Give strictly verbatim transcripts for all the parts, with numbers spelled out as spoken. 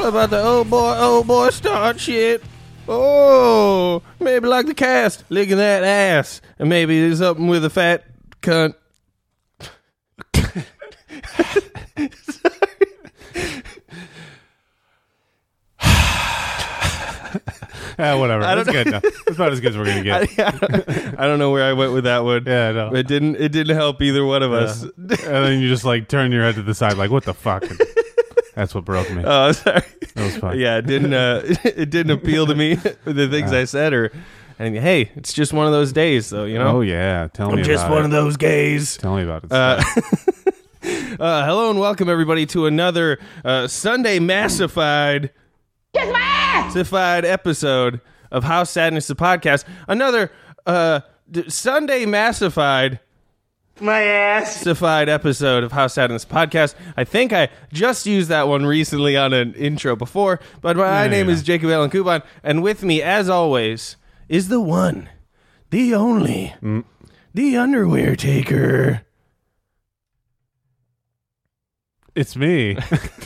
What about the old boy, old boy start shit? Oh, maybe like the cast, licking that ass. And maybe there's something with a fat cunt. Yeah, whatever. That's good enough. That's about as good as we're gonna get. I, I, don't, I don't know where I went with that one. Yeah, I know. It didn't. It didn't help either one of Yeah. us. And then you just like turn your head to the side, like, what the fuck? And that's what broke me. Oh, sorry. That was fun. Yeah, it didn't. Uh, it didn't appeal to me with the things Yeah. I said, or and hey, it's just one of those days, though. You know. Oh yeah, tell I'm me just about one it. of those gays. Tell me about it. Uh, uh, hello and welcome everybody to another uh, Sunday Massified, Kiss my ass! Massified episode of House Sadness, the podcast. Another uh, d- Sunday Massified. My ass. Massified episode of House Sadness podcast. I think I just used that one recently on an intro before, but my Yeah, name yeah. is Jacob Allen Kuban, and with me, as always, is the one, the only, Mm. the underwear taker. It's me.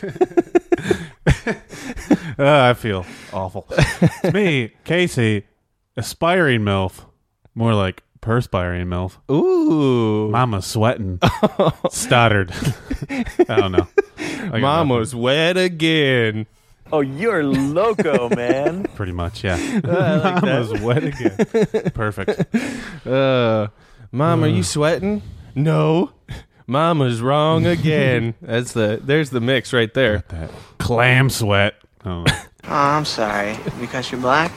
uh, I feel awful. It's me, Casey, aspiring MILF. More like perspiring MILF. Ooh. Mama's sweating. Stuttered. I don't know. I got Mama's wet again. Oh, you're loco, man. nothing. Pretty much, yeah. I like Mama's wet again. Perfect. Uh, Mom, are you sweating? No. Mama's wrong again. That's the, there's the mix right there. That clam sweat. Oh, Oh, I'm sorry. Because you're black?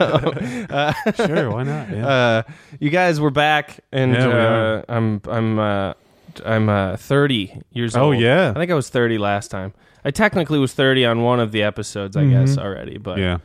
sure, why not? Yeah. Uh, you guys were back, and Yeah, we uh, are. I'm I'm uh, I'm uh, thirty years Oh, old. yeah. I think I was thirty last time. I technically was thirty on one of the episodes, I guess, already. But yeah.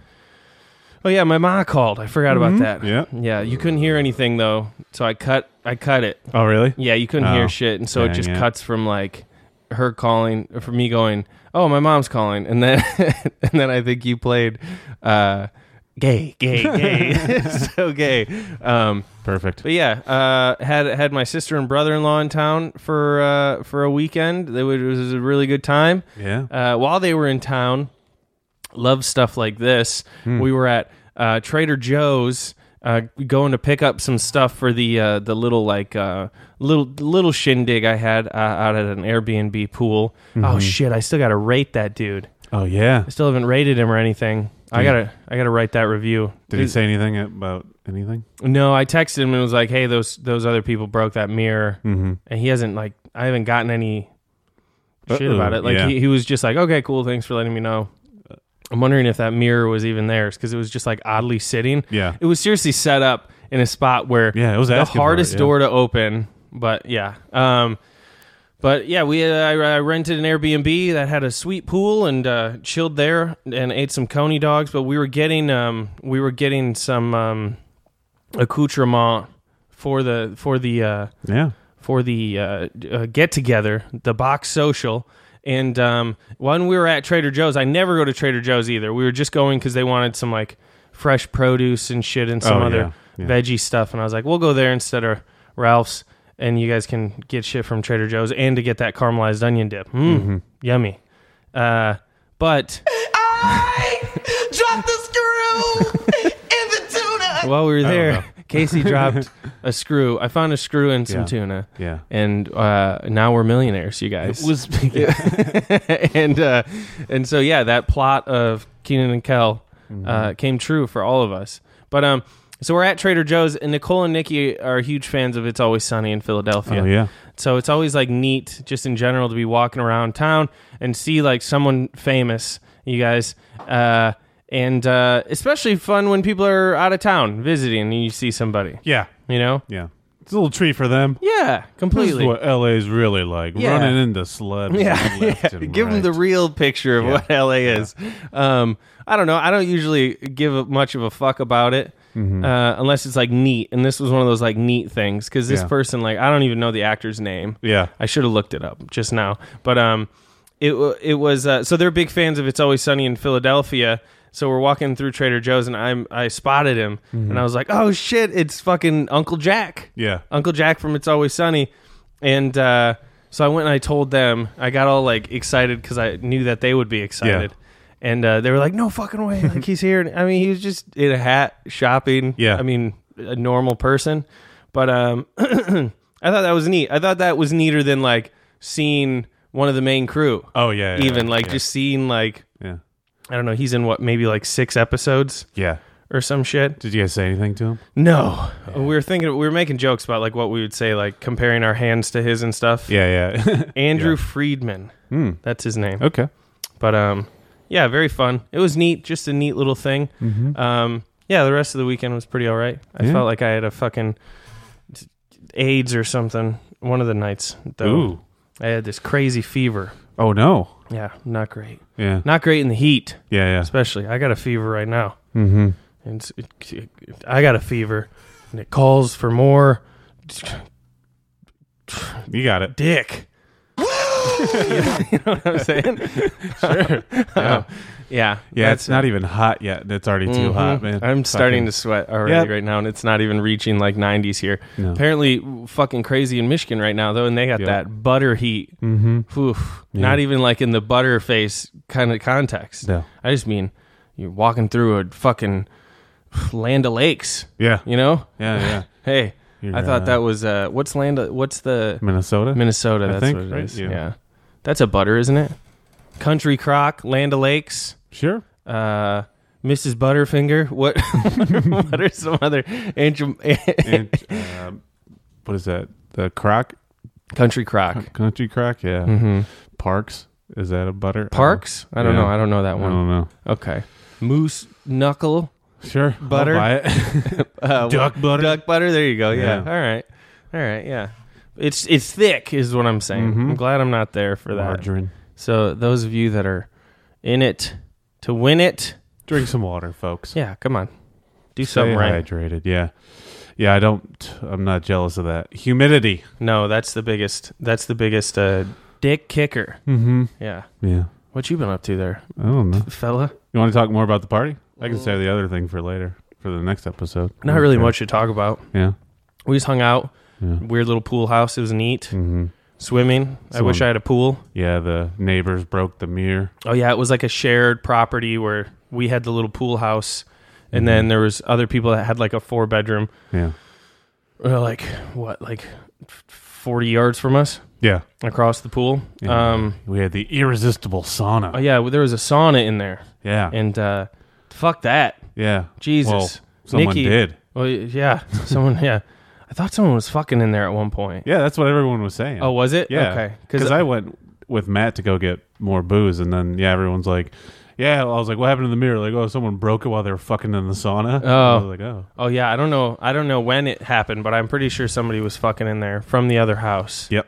oh yeah, my ma called. I forgot about that. Yeah. yeah. You couldn't hear anything though, so I cut I cut it. Oh, really? Yeah, you couldn't Oh, hear shit, and so it dang just it. cuts from like her calling, or from me going, "Oh, my mom's calling," and then and then I think you played, uh, "Gay, gay, gay," so gay. Um, Perfect. but yeah, uh, had had my sister and brother in law in town for uh, for a weekend. It was, it was a really good time. Yeah. Uh, while they were in town, love stuff like this. Hmm. We were at uh, Trader Joe's, uh, going to pick up some stuff for the uh, the little like uh, little little shindig I had uh, out at an Airbnb pool. Mm-hmm. Oh shit! I still got to rate that dude. Oh, yeah. I still haven't rated him or anything. I Did he- gotta I gotta write that review. Did he say anything about anything? No, I texted him and was like, "Hey, those those other people broke that mirror," Mm-hmm. and he hasn't like I haven't gotten any shit Uh-oh, about it. Like yeah. he, he was just like, "Okay, cool, thanks for letting me know." I'm wondering if that mirror was even theirs because it was just like oddly sitting. Yeah. It was seriously set up in a spot where Yeah, it was the asking for hardest it, yeah. door to open. But yeah, um, but yeah, we uh, I, I rented an Airbnb that had a sweet pool and uh, chilled there and ate some coney dogs. But we were getting um, we were getting some um, accoutrement for the for the uh, Yeah. for the uh, uh, get together, the box social. And um, when we were at Trader Joe's, I never go to Trader Joe's either. We were just going because they wanted some like fresh produce and shit and some Oh, other yeah, yeah. veggie stuff. And I was like, we'll go there instead of Ralph's, and you guys can get shit from Trader Joe's and to get that caramelized onion dip. Mm, Mm-hmm. Yummy. Uh, but I dropped the screw in the tuna. while we were don't there, know. Casey dropped a screw. I found a screw in some Yeah. tuna. Yeah. And uh, now we're millionaires, you guys. It was and uh, and so yeah, that plot of Keenan and Kel Mm-hmm. uh, came true for all of us. But um, so we're at Trader Joe's, and Nicole and Nikki are huge fans of It's Always Sunny in Philadelphia. Oh, yeah. So it's always like neat, just in general, to be walking around town and see like someone famous, you guys. Uh, and uh, especially fun when people are out of town visiting and you see somebody, Yeah. you know? Yeah. It's a little treat for them. Yeah, This is completely. what L A is really like. Yeah. Running into celebs. Yeah, left yeah. and Give them right. the real picture of Yeah. what L A is. Um, I don't know. I don't usually give a, much of a fuck about it Mm-hmm. uh, unless it's like neat. And this was one of those like neat things because this Yeah. person, like, I don't even know the actor's name. Yeah. I should have looked it up just now. But um, it wa- it was uh, so they're big fans of It's Always Sunny in Philadelphia. So we're walking through Trader Joe's and I'm I spotted him and I was like, oh shit, it's fucking Uncle Jack. Yeah. Uncle Jack from It's Always Sunny. And uh, so I went and I told them, I got all like excited because I knew that they would be excited. And uh, they were like, no fucking way. Like, he's here. I mean, he was just in a hat shopping. Yeah. I mean, a normal person. But um, I thought that was neat. I thought that was neater than like seeing one of the main crew. Oh, yeah. yeah Even like yeah. just seeing like, Yeah. I don't know, he's in what, maybe like six episodes Yeah. or some shit. Did you guys say anything to him? No. We were thinking, we were making jokes about like what we would say, like comparing our hands to his and stuff. Yeah, yeah. Andrew Yeah. Friedman. Hmm. That's his name. Okay. But um, yeah, very fun. It was neat, just a neat little thing. Mm-hmm. Um, yeah, the rest of the weekend was pretty all right. I Yeah. felt like I had a fucking AIDS or something one of the nights. Though. Ooh. I had this crazy fever. Oh, no. Yeah, not great. Yeah. Not great in the heat, Yeah, yeah. especially. I got a fever right now. Mm-hmm. And it's- it, it, I got a fever, and it calls for more You got it. dick. you, know, you know what I'm saying? Sure. yeah. yeah. Yeah, that's it's not even hot yet. and It's already too Mhm. hot, man. I'm starting Fucking- to sweat already Yep. right now, and it's not even reaching like nineties here. No. Apparently, fucking crazy in Michigan right now, though, and they got Yep. that butter heat. Mm-hmm. Oof. Yeah. Not even like in the butter face kind of context. No. I just mean you're walking through a fucking Land of Lakes, Yeah. you know? Yeah, yeah. Hey, You're, I thought uh, that was uh, what's Land? Of, what's the Minnesota? Minnesota? I That's think, what it right? is. Yeah. Yeah. That's a butter, isn't it? Country Crock, Land of Lakes. Sure. Uh, Missus Butterfinger. What? What are some other angel, And, um, what is that? The crock? Country Crock? Country crock? Yeah. Mm-hmm. Parks? Is that a butter? Parks? I don't Yeah. know. I don't know that I one. don't know. Okay. Moose Knuckle Sure. Butter? I'll buy it. uh, Duck butter? Duck butter. There you go. Yeah. Yeah. All right. All right. Yeah. It's it's thick, is what I'm saying. Mhm. I'm glad I'm not there for that. Margarine. So those of you that are in it to win it, Drink some water, folks. yeah, come on, do Stay something right. hydrated. Yeah. Yeah, I don't, I'm not jealous of that. Humidity. No, that's the biggest. That's the biggest uh, dick kicker. Mm-hmm. Yeah. Yeah. What you been up to there, I don't know. fella? You want to talk more about the party? I can say the other thing for later, for the next episode. Not really Okay. much to talk about. Yeah. We just hung out. Yeah. Weird little pool house. It was neat. Mm-hmm. Swimming. I wish Someone- I had a pool. Yeah, the neighbors broke the mirror. Oh yeah, it was like a shared property where we had the little pool house, and Mhm. then there was other people that had like a four bedroom. Yeah. Uh, like what, like forty yards from us Yeah. across the pool. Yeah. Um, We had the irresistible sauna. oh yeah, well, there was a sauna in there, Yeah. and uh, fuck that, yeah. Jesus, Well, someone Nikki, did. Well, yeah, someone, yeah, I thought someone was fucking in there at one point. Yeah, that's what everyone was saying. Oh, was it? yeah. Okay, Because I went with Matt to go get more booze, and then, yeah, everyone's like, yeah, I was like, what happened to the mirror? Like, oh, someone broke it while they were fucking in the sauna. Oh. I was like, oh. oh yeah, I don't know, I don't know when it happened, but I'm pretty sure somebody was fucking in there from the other house. Yep.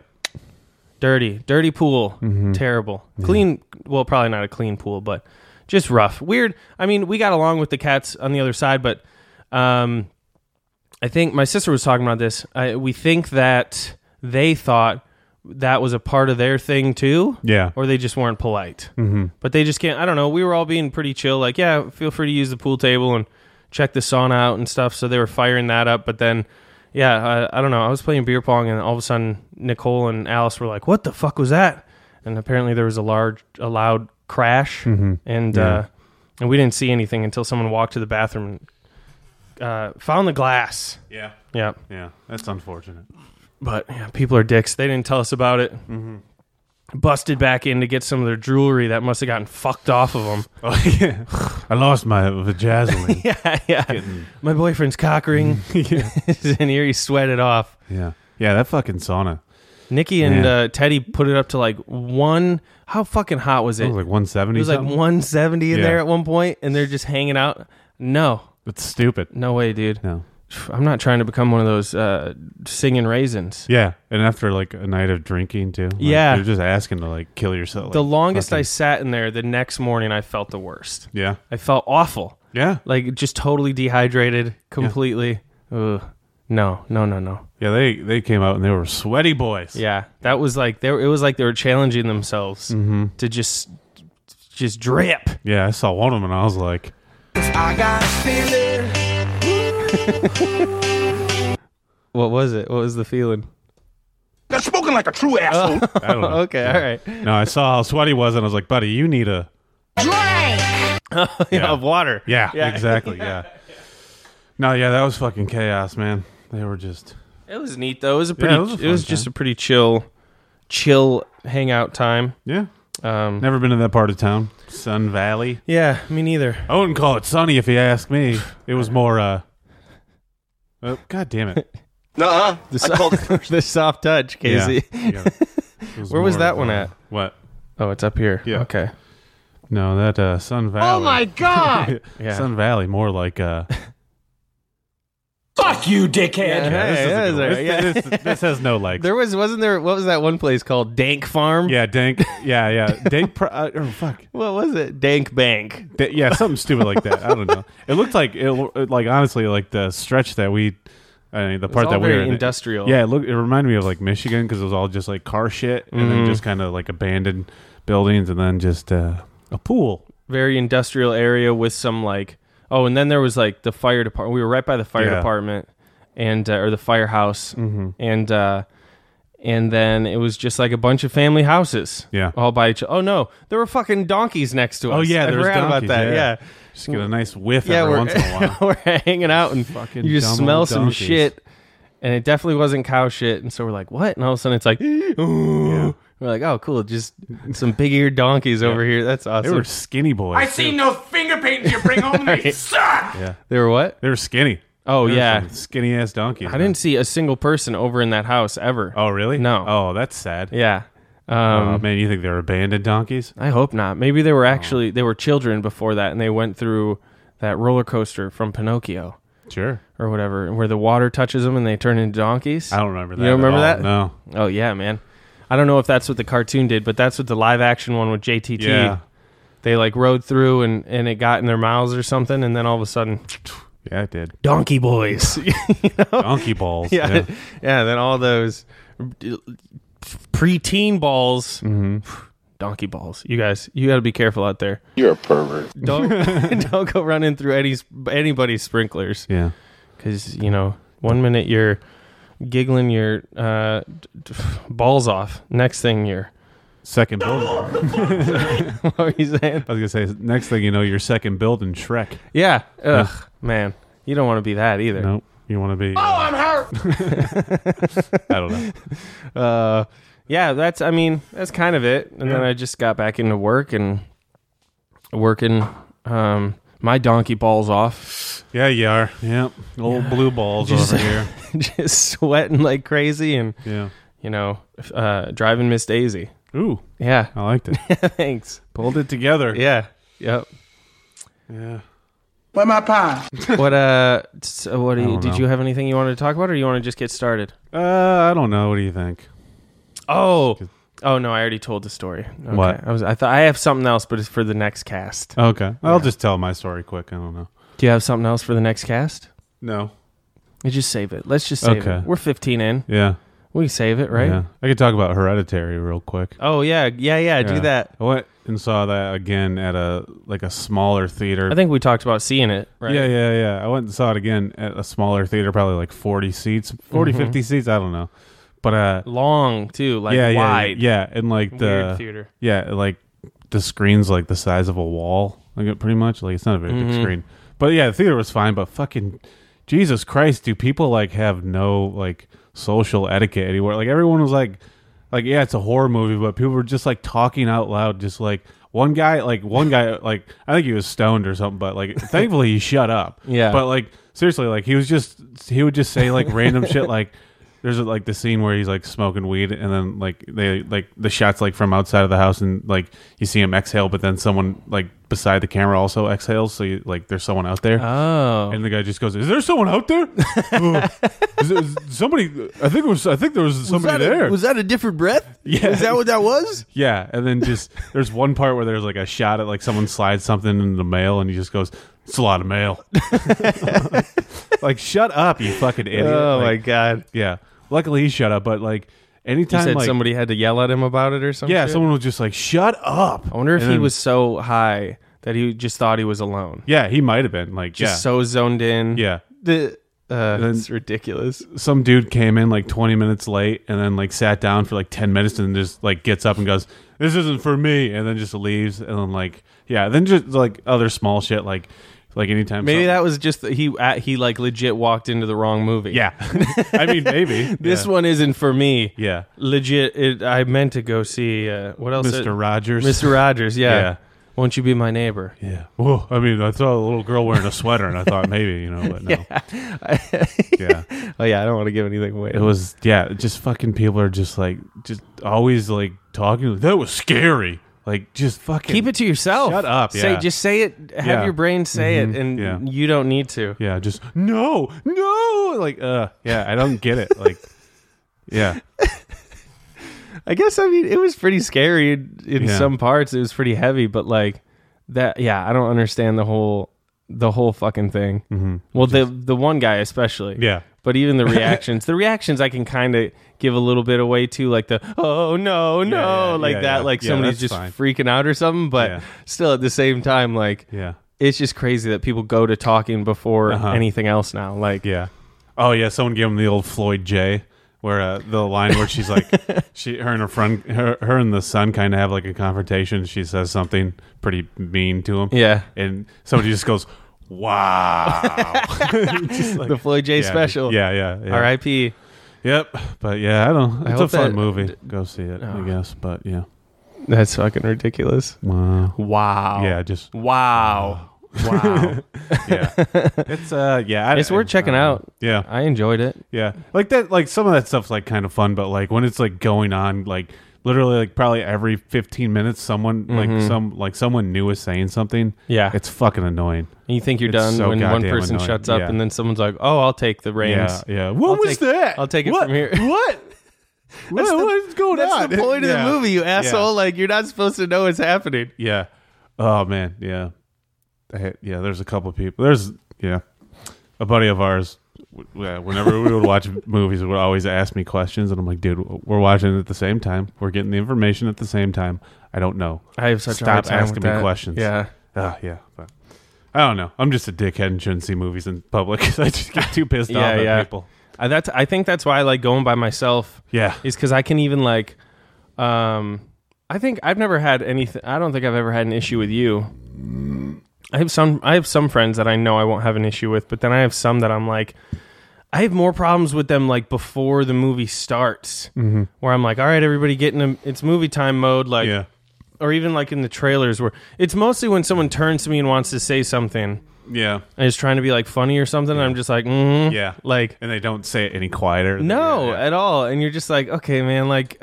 Dirty, dirty pool. Mhm. Terrible. Clean, well, probably not a clean pool, but just rough. Weird. I mean, we got along with the cats on the other side, but um, I think my sister was talking about this. I, we think that they thought that was a part of their thing too, Yeah. or they just weren't polite. Mm-hmm. But they just can't. I don't know. We were all being pretty chill. Like, yeah, feel free to use the pool table and check the sauna out and stuff. So they were firing that up, but then. Yeah, I, I don't know. I was playing beer pong, and all of a sudden, Nicole and Alice were like, "What the fuck was that?" And apparently, there was a large, a loud crash, Mhm. and Yeah. uh, and we didn't see anything until someone walked to the bathroom and uh, found the glass. Yeah. Yeah, Yeah. That's unfortunate. but yeah, people are dicks. They didn't tell us about it. Mm-hmm. Busted back in to get some of their jewelry that must have gotten fucked off of them. Oh, yeah. I lost my vajazzling. yeah, yeah. Getting- My boyfriend's cock ring yeah. is in here. He sweated off. Yeah. Yeah, that fucking sauna. Nikki and Yeah. uh, Teddy put it up to like one. How fucking hot was It it? was like one seventy. It was like one seventy in Yeah. there at one point, and they're just hanging out. No, It's stupid. no way, dude. No. I'm not trying to become one of those uh, singing raisins. Yeah, and after like a night of drinking too. Like, Yeah. you're just asking to like kill yourself. The like, longest I fucking- sat in there, the next morning I felt the worst. Yeah. I felt awful, Yeah. like just totally dehydrated, completely. Ugh. No, no, no, no. Yeah. They they came out and they were sweaty boys. Yeah, that was like they. Were, it was like they were challenging themselves Mm-hmm. to just, just drip. Yeah. I saw one of them and I was like, I got a feeling. What was it? What was the feeling? They're smoking like a true asshole. I don't know. Okay, all right. No, I saw how sweaty he was and I was like, buddy, you need a Drink. yeah, of water. Yeah, Yeah. exactly. Yeah. No, yeah, that was fucking chaos, man. They were just. It was neat though. It was a pretty. Yeah, it was a it was fun just time. a pretty chill, chill hangout time. Yeah. Um, Never been to that part of town, Sun Valley. yeah, me neither. I wouldn't call it sunny if you ask me. It was more. uh oh, God damn it. Nuh-uh. The, I so- called it first. the soft touch, Casey. Yeah, yeah. It Where was more that of, one uh, at? What? Oh, it's up here. Yeah. Okay. No, that uh, Sun Valley. Oh my God! Yeah. Sun Valley, more like. uh Fuck you, dickhead! Yeah, this, is a yeah, good one. yeah. This- this- this has no legs. There was wasn't there? What was that one place called? Dank Farm. Yeah, dank. Yeah, yeah, dank. Pro- uh, oh fuck. What was it? Dank Bank. Da- yeah, something stupid like that. I don't know. It looked like it, it- like honestly, like the stretch that we, I mean, the part all that we very were in. industrial. Yeah, it looked. It reminded me of like Michigan because it was all just like car shit, and then Mhm. just kind of like abandoned buildings, and then just uh, a pool. Very industrial area with some like. Oh, and then there was like the fire department. We were right by the fire Yeah. department, and uh, or the firehouse, Mm-hmm. and uh, and then it was just like a bunch of family houses. Yeah. all by each. Oh no, there were fucking donkeys next to us. Oh, yeah, I there was forgot donkeys, about that. yeah. Yeah. Just get a nice whiff Yeah, every we're, once in a while. we're hanging out and Fucking you just dumb smell old some donkeys. shit, and it definitely wasn't cow shit. And so we're like, what? And all of a sudden it's like, ooh. We're like, oh, cool, just some big eared donkeys over here. That's They awesome. were skinny boys. I seen those finger paintings you bring home and they suck! Yeah, They were what? they were skinny. Oh They were yeah, some skinny ass donkeys. I man. didn't see a single person over in that house ever. Oh really? No. Oh, that's sad. Yeah. Oh Um, man, you think they were abandoned donkeys? I hope not. Maybe they were actually they were children before that, and they went through that roller coaster from Pinocchio Sure. or whatever, where the water touches them and they turn into donkeys. I don't remember that. You don't at remember all. that? No. Oh yeah, man. I don't know if that's what the cartoon did, but that's what the live action one with J T T. Yeah. They like rode through and, and it got in their mouths or something, and then all of a sudden, Yeah, it did. donkey boys. you know? Donkey balls. Yeah, Yeah. yeah. Then all those preteen balls, Mm-hmm. donkey balls. You guys, you got to be careful out there. You're a pervert. Don't don't go running through any's anybody's sprinklers, Yeah. because you know one minute you're giggling your uh, d- d- balls off. Next thing you're Second building. what were you saying? I was gonna say next thing you know, you're second building Shrek. Yeah. Ugh, man. You don't want to be that either. Nope. You want to be? Oh, I'm hurt! I don't know. Uh, yeah, that's, I mean, that's kind of it. And then I just got back into work and working um, my donkey balls off, Yeah, you are. Yep. Old blue balls Just- over here. just sweating like crazy and, Yeah. you know, uh, driving Miss Daisy. Ooh, Yeah. I liked it. Thanks. Pulled it together. Yeah. Yep. Yeah. Where my pie? What, uh, so what do I you, don't did know. you have anything you wanted to talk about, or you want to just get started? Uh, I don't know. What do you think? Oh, oh no, I already told the story. Okay. What? I was, I thought I have something else, but it's for the next cast. Okay. I'll Yeah. just tell my story quick. I don't know. Do you have something else for the next cast? No. You just save it. Let's just save Okay. it. We're fifteen in. Yeah. We can save it, right? Yeah. I could talk about Hereditary real quick. Oh yeah, yeah, yeah, Do Yeah. that. I went and saw that again at a like a smaller theater. I think we talked about seeing it, right? Yeah, yeah, yeah. I went and saw it again at a smaller theater, probably like forty seats, forty, Mhm. fifty seats. I don't know. But uh, Long too, like yeah, yeah, wide. yeah, and like Weird the theater. yeah, like the screen's like the size of a wall, like it pretty much. Like it's not a very Mhm. big screen, but yeah, the theater was fine. But fucking Jesus Christ, do people like have no like social etiquette anywhere? Like everyone was like, like yeah, it's a horror movie, but people were just like talking out loud, just like one guy, like one guy, like I think he was stoned or something, but like thankfully he shut up. Yeah. but like seriously, like he was just he would just say like random shit like. There's like the scene where he's like smoking weed, and then like they like the shots like from outside of the house, and like you see him exhale, but then someone like beside the camera also exhales, so you, like there's someone out there, Oh. and the guy just goes, "Is there someone out there? Uh, is, is somebody? I think it was. I think there was somebody there. that a different breath? Yeah. Is that what that was? yeah." And then just there's one part where there's like a shot at like someone slides something into the mail, and he just goes, "It's a lot of mail." Like, shut up, you fucking idiot! Oh my Like, god. yeah. Luckily, he shut up. But like You anytime, said like somebody had to yell at him about it or something? yeah, someone was just like, "Shut up." I wonder if And he then- was so high that he just thought he was alone. Yeah, he might have been like, Just yeah, so zoned in. yeah. The uh, then- it's ridiculous. Some dude came in like twenty minutes late, and then like sat down for like ten minutes, and just like gets up and goes, this isn't for me, and then just leaves, and then like, yeah, then just like other small shit, like, like anytime. Maybe something- that was just that he uh, he like legit walked into the wrong movie. yeah. I mean, maybe This yeah. one isn't for me. yeah, Legit. It, I meant to go see uh, what else? Mister Rogers, Mister Rogers. Yeah. Yeah. Won't you be my neighbor? Yeah. Well, I mean, I saw a little girl wearing a sweater, and I thought maybe, you know, but no. Yeah. Oh yeah, I don't want to give anything away. It was, yeah, just fucking people are just like, just always like talking. That was scary. Like, just fucking Keep it to yourself. Shut up, Say, yeah. just say it. Have Yeah. your brain say Mhm, it, and yeah. you don't need to. Yeah, just no, no. Like, uh, yeah, I don't get it. Like, yeah, I guess I mean it was pretty scary in, in Yeah. some parts. It was pretty heavy, but like that, yeah, I don't understand the whole the whole fucking thing. Mm-hmm. Well, the the one guy especially, yeah, But even the reactions, the reactions I can kind of give a little bit away to, like the oh no no Yeah, yeah, like yeah, that, yeah. like Yeah, somebody's that's just fine. freaking out or something. But Yeah. still, at the same time, like yeah, it's just crazy that people go to talking before Uh-huh. anything else now. Like yeah. Oh yeah, someone gave him the old Floyd J, where uh, the line where she's like, she, her and her friend, her, her and the son kind of have like a confrontation. She says something pretty mean to him. yeah, and somebody just goes, "Wow!" Just like- the Floyd J yeah, special. Yeah, yeah, yeah. R I P Yep. But yeah, I don't. I It's a hope fun that- movie. Go see it, I Oh. guess. But yeah. That's fucking ridiculous. Wow. Wow. Yeah. Just Wow. Wow. yeah. It's uh yeah. I, It's worth checking I don't know. out. Yeah. I enjoyed it. Yeah. Like that. Like some of that stuff's like kind of fun, but like when it's like going on, like literally like probably every fifteen minutes, someone like some like someone new is saying something. Yeah. It's fucking annoying. And you think you're it's done so when one goddamn person annoying. shuts up Yeah. and then someone's like, oh, I'll take the reins. Yeah. Yeah. What I'll was take- that? I'll take it What? from here. What? What, the- what's going That's on? the point Yeah. of the movie, you asshole. Yeah. Like, you're not supposed to know what's happening. Yeah. Oh man. Yeah. I had, yeah. There's a couple of people. There's yeah. A buddy of ours. w- Yeah, whenever we would watch movies, would always ask me questions, and I'm like, dude, we're watching it at the same time. We're getting the information at the same time. I don't know. I have such Stop a hard time asking with me that. questions. Yeah. Ah, yeah. But I don't know. I'm just a dickhead and shouldn't see movies in public because I just get too pissed Yeah, off at yeah. people. I, that's, I think that's why I like going by myself. Yeah. Is because I can even like, um, I think I've never had anything. I don't think I've ever had an issue with you. I have some. I have some friends that I know I won't have an issue with, but then I have some that I'm like, I have more problems with them like before the movie starts, mm-hmm. where I'm like, all right, everybody get in a, it's movie time mode, like, Yeah. or even like in the trailers where it's mostly when someone turns to me and wants to say something Yeah. and is trying to be like funny or something, and I'm just like, mm, Yeah. like. And they don't say it any quieter. No, Yeah, yeah. at all. And you're just like, okay, man, like,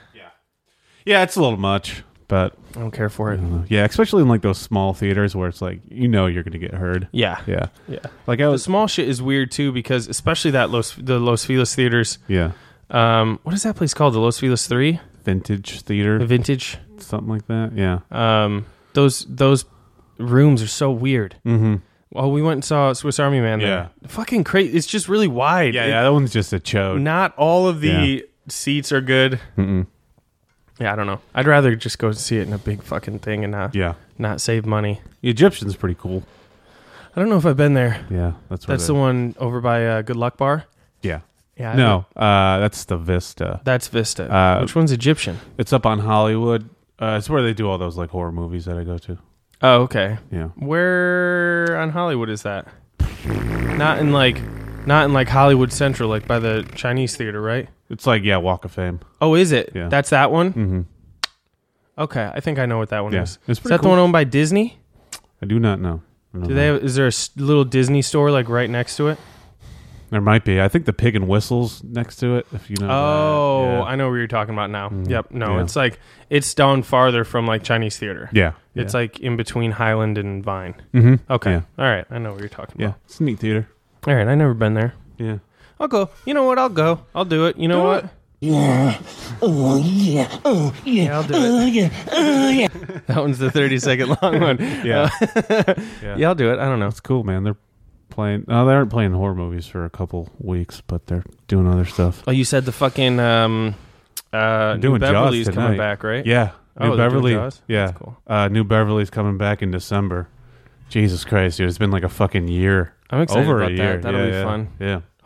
Yeah, it's a little much, but I don't care for it. yeah, especially in like those small theaters where it's like you know you're gonna get heard. Yeah. Yeah, Yeah. like I The was. small shit is weird too, because especially that Los, the Los Feliz theaters. Yeah, Um, what is that place called? The Los Feliz three? vintage The theater, Vintage? something like that. Yeah. Um, those, those rooms are so weird. Mm-hmm. Oh, we went and saw Swiss Army Man there. Fucking crazy. It's just really wide. Yeah, It- yeah. That one's just a chode. Not all of the Yeah. seats are good. Mm-mm. Yeah, I don't know. I'd rather just go see it in a big fucking thing and not, Yeah, not save money. the Egyptian's pretty cool. I don't know if I've been there. Yeah, that's where That's they- the one over by uh, Good Luck Bar. Yeah. Yeah. I No, uh, that's the Vista. That's Vista. Uh, Which one's Egyptian? It's up on Hollywood. Uh, it's where they do all those like horror movies that I go to. Oh, okay. Yeah. Where on Hollywood is that? Not in like, not in like Hollywood Central, like by the Chinese theater, right? It's like yeah, Walk of Fame. Oh, is it? Yeah. That's that one. Mm-hmm. Okay, I think I know what that one Yeah, is. it's Is pretty that the cool. one owned by Disney? I do not know. I don't Do know. they? Have, is there a s- little Disney store like right next to it? There might be. I think the Pig and Whistle's next to it. If you know. Oh, that. I know what you're talking about now. Mm, Yep. No, yeah. it's like it's down farther from like Chinese theater. Yeah. It's yeah. like in between Highland and Vine. Mm-hmm. Okay. Yeah. All right. I know what you're talking Yeah. about. It's a neat theater. All right. I never been there. Yeah. I'll go. You know what? I'll go. I'll do it. You know Do what? it. Yeah. Oh yeah. Oh yeah. Yeah, I'll do Oh it. yeah. Oh yeah. That one's the thirty second long one. Yeah. Uh, Yeah. yeah, I'll do it. I don't know. It's cool, man. They're playing. No, they aren't playing horror movies for a couple weeks, but they're doing other stuff. Oh, you said the fucking um, uh, New doing Jaws Beverly's coming tonight. back, right? Yeah. Oh, New they're doing Beverly. Jaws? Yeah. That's cool. Uh, New Beverly's coming back in December. Jesus Christ, dude! It's been like a fucking year. I'm excited Over about a year. that. That'll Yeah, be yeah. fun. Yeah.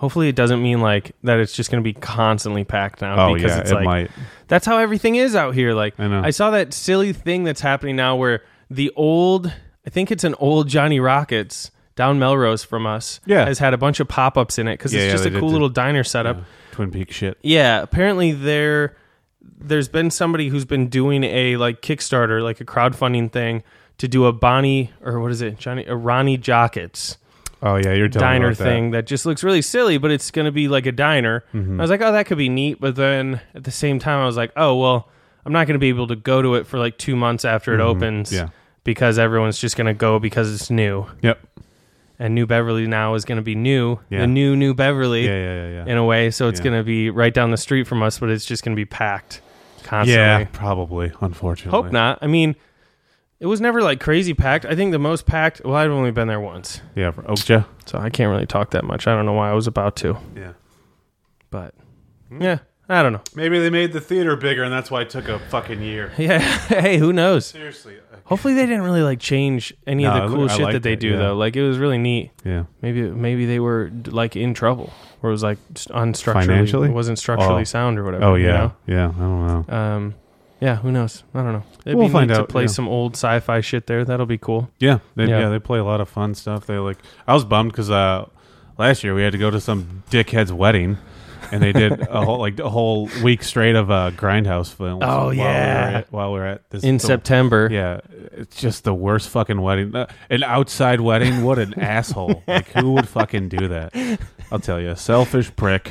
Hopefully it doesn't mean like that it's just going to be constantly packed now. Oh, because yeah, it's it like, might. That's how everything is out here. Like I know. I saw that silly thing that's happening now where the old, I think it's an old Johnny Rockets down Melrose from us, Yeah. has had a bunch of pop-ups in it because Yeah, it's yeah, just they a did cool too. little diner setup. Yeah. Twin Peaks shit. Yeah, apparently there there's been somebody who's been doing a like Kickstarter, like a crowdfunding thing to do a Bonnie or what is it, Johnny a Ronnie Jockets Oh yeah, you're telling me diner about that. thing that just looks really silly, but it's going to be like a diner. Mm-hmm. I was like, oh, that could be neat, but then at the same time, I was like, oh well, I'm not going to be able to go to it for like two months after it Mhm. opens, Yeah. because everyone's just going to go because it's new, Yep. and New Beverly now is going to be new, Yeah. the new New Beverly. Yeah, yeah, yeah, yeah. In a way, so it's Yeah. going to be right down the street from us, but it's just going to be packed constantly. Yeah, probably. Unfortunately, Hope not. I mean, it was never like crazy packed. I think the most packed. Well, I've only been there once, Yeah, for Oakja. so I can't really talk that much. I don't know why I was about to, Yeah. but yeah, I don't know. Maybe they made the theater bigger, and that's why it took a fucking year. Yeah, hey, who knows? Seriously. Hopefully, they didn't really like change any No, of the cool I shit liked that they it, do yeah. though. Like it was really neat. Yeah. Maybe maybe they were like in trouble, or it was like unstructurally, Financially? it wasn't structurally Oh. sound or whatever. Oh you yeah. know? Yeah. I don't know. Um, yeah, who knows? I don't know. It'd We'll be find neat out, to play yeah. some old sci-fi shit there. That'll be cool. Yeah. They, Yeah. yeah. They play a lot of fun stuff. They like. I was bummed because uh, last year we had to go to some dickhead's wedding, and they did a whole like a whole week straight of uh, Grindhouse films. Oh, while we were yeah. at- while we we're at this In the- September. Yeah, it's just the worst fucking wedding. Uh, an outside wedding. What an asshole! Like who would fucking do that? I'll tell you, selfish prick.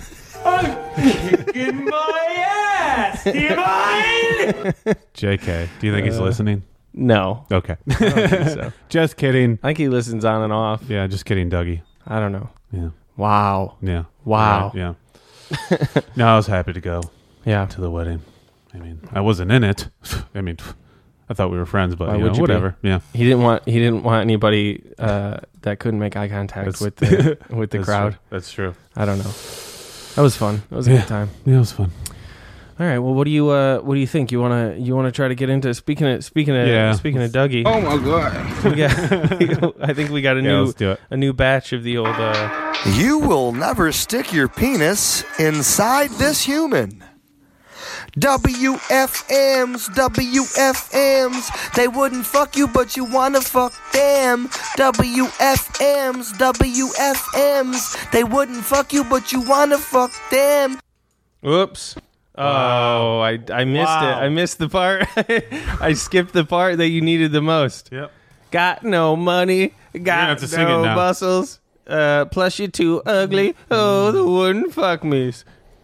Kicking my ass! Do you mind? J K, do you think he's Uh, listening? No, Okay, I don't think so. just kidding. I think he listens on and off. Yeah, just kidding, Dougie. I don't know. Yeah, Wow. yeah. Wow. Right, yeah. No, I was happy to go Yeah. to the wedding. I mean, I wasn't in it. I mean, I thought we were friends, but Why you would know, you be? whatever. Yeah, He didn't want. He didn't want anybody uh, that couldn't make eye contact That's- with the with the That's crowd. true. That's true. I don't know. That was fun. That was a Yeah. good time. Yeah, it was fun. All right. Well, what do you uh, what do you think? You wanna you wanna try to get into speaking of speaking of Yeah. speaking of Dougie? Oh my god. We got, I think we got a Yeah, new let's do it. a new batch of the old. Uh, You will never stick your penis inside this human. W F Ms, W F Ms, they wouldn't fuck you, but you wanna fuck them. W F Ms, W F Ms, they wouldn't fuck you, but you wanna fuck them. Whoops. Oh, I, I missed Wow. it. I missed the part. I skipped the part that you needed the most. Yep. Got no money. Got have to sing no it now. muscles. Uh, plus you're too ugly. Oh, the wouldn't fuck me.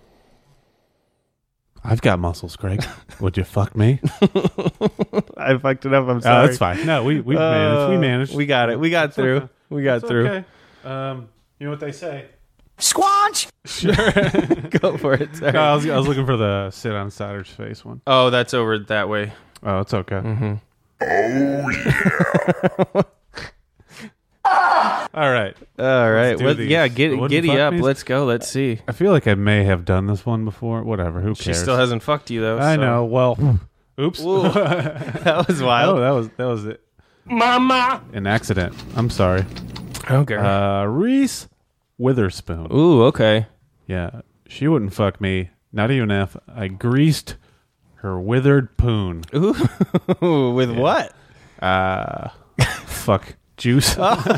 I've got muscles, Craig. Would you fuck me? I fucked it up. I'm Oh, sorry. that's fine. No, we we managed. We Uh, managed. We got it. We got through. okay. We got It's through. okay. Um, you know what they say. Squanch! Go for it. Sorry. No, I was I was looking for the sit on Saturday's face one. Oh, that's over that way. Oh, it's okay. Mm-hmm. All right. All right. do Well, these. yeah, The get, wouldn't giddy fuck up. me's? Let's go. Let's see. I feel like I may have done this one before. Whatever. Who She cares? still hasn't fucked you though. I so- know. Well, oops. Ooh. That was Oh, wild. that was that was it. Mama. An accident. I'm sorry. Okay. Uh, Reese Witherspoon. Ooh. Okay. Yeah, she wouldn't fuck me. Not even if I greased her withered poon. Ooh. With what? Uh, fuck juice.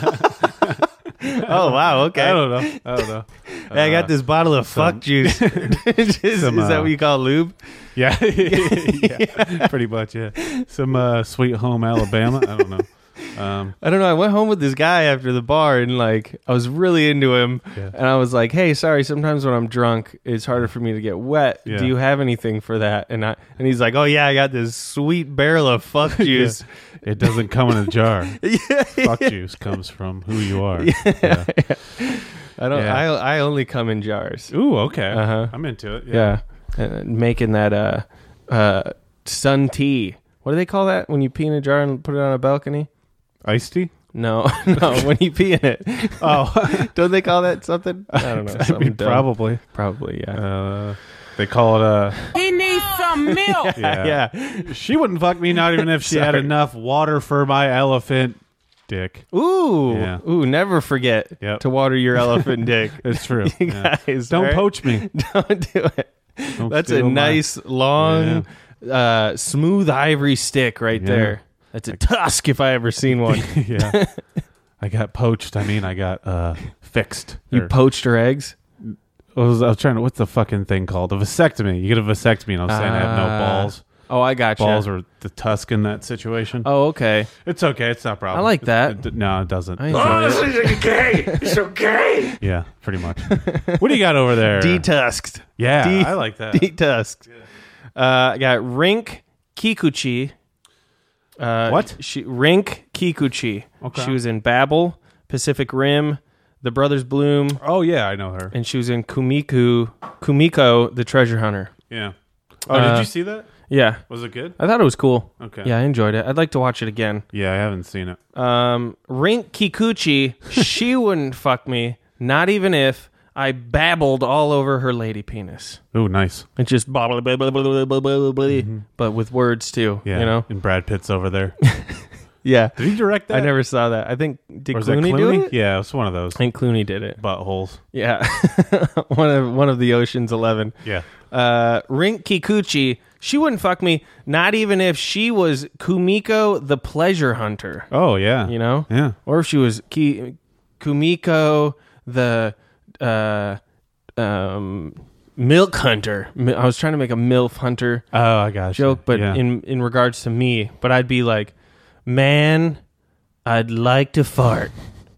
Oh wow. Okay. I don't know. I don't know. Hey, I got this bottle of fuck juice. is is some, that uh, what you call lube? Yeah, yeah, pretty much. Yeah, some uh, Sweet Home Alabama. I don't know. Um, I don't know. I went home with this guy after the bar, and like I was really into him, Yeah. and I was like, "Hey, sorry. Sometimes when I'm drunk, it's harder for me to get wet. Yeah. Do you have anything for that?" And I and he's like, "Oh yeah, I got this sweet barrel of fuck juice." it doesn't come in a jar. yeah, Fuck juice comes from who you are. Yeah. I don't. Yeah. I I only come in jars. Ooh, okay. Uh-huh. I'm into it. Yeah, Uh, making that uh uh sun tea. What do they call that when you pee in a jar and put it on a balcony? Iced tea. No, no, when you pee in it. Oh, Don't they call that something? I don't know. I Something mean, dumb. probably. Probably, yeah. Uh, they call it a. He needs some milk. Yeah. yeah. She wouldn't fuck me, not even if she had Sorry. enough water for my elephant. dick. Ooh, Yeah. ooh! Never forget Yep. to water your elephant dick. It's true. You Yeah. guys, Don't all right? poach me. Don't do it. Don't That's a steal my- nice, long, uh, smooth ivory stick right Yeah. there. That's a tusk if I ever seen one. Yeah. I got poached. I mean, I got uh, fixed. You Or- poached her eggs? I was, I was trying to. What's the fucking thing called? A vasectomy. You get a vasectomy, and I was saying I have no Ah. balls. Oh, I got Balls you. or the tusk in that situation. Oh, okay. It's okay. It's not a problem. I like that. It- it- no, it doesn't. I enjoy it. It's okay. It's okay. Yeah, pretty much. What do you got over there? Detusked. Yeah, De- I like that. Detusked. Uh, I got Rink Kikuchi. Uh, What? She Rink Kikuchi. Okay. She was in Babel, Pacific Rim, The Brothers Bloom, Oh yeah, I know her. and she was in Kumiku, Kumiko, the Treasure Hunter. Yeah. Oh, did Uh, you see that? Yeah, Was it good? I thought it was cool. Okay. Yeah, I enjoyed it. I'd like to watch it again. Yeah, I haven't seen it. Um, Rink Kikuchi, she wouldn't fuck me, not even if I babbled all over her lady penis. Oh, nice. It just blah, blah, blah, blah, blah, blah, blah, blah, blah, but with words too. Yeah, You know? and Brad Pitt's over there. Yeah. Did he direct that? I never saw that. I think did Or was that Clooney, do it? Yeah, it was one of those I think Clooney did it. buttholes. Yeah. one of one of the Ocean's Eleven. Yeah. Uh, Rink Kikuchi, she wouldn't fuck me, not even if she was Kumiko the Pleasure Hunter. Oh yeah. You know? Yeah. Or if she was Ki- Kumiko the uh, um, Milk Hunter. Mi- I was trying to make a MILF Hunter Oh, I got you. joke, but yeah. in in regards to me, but I'd be like, man, I'd like to fart.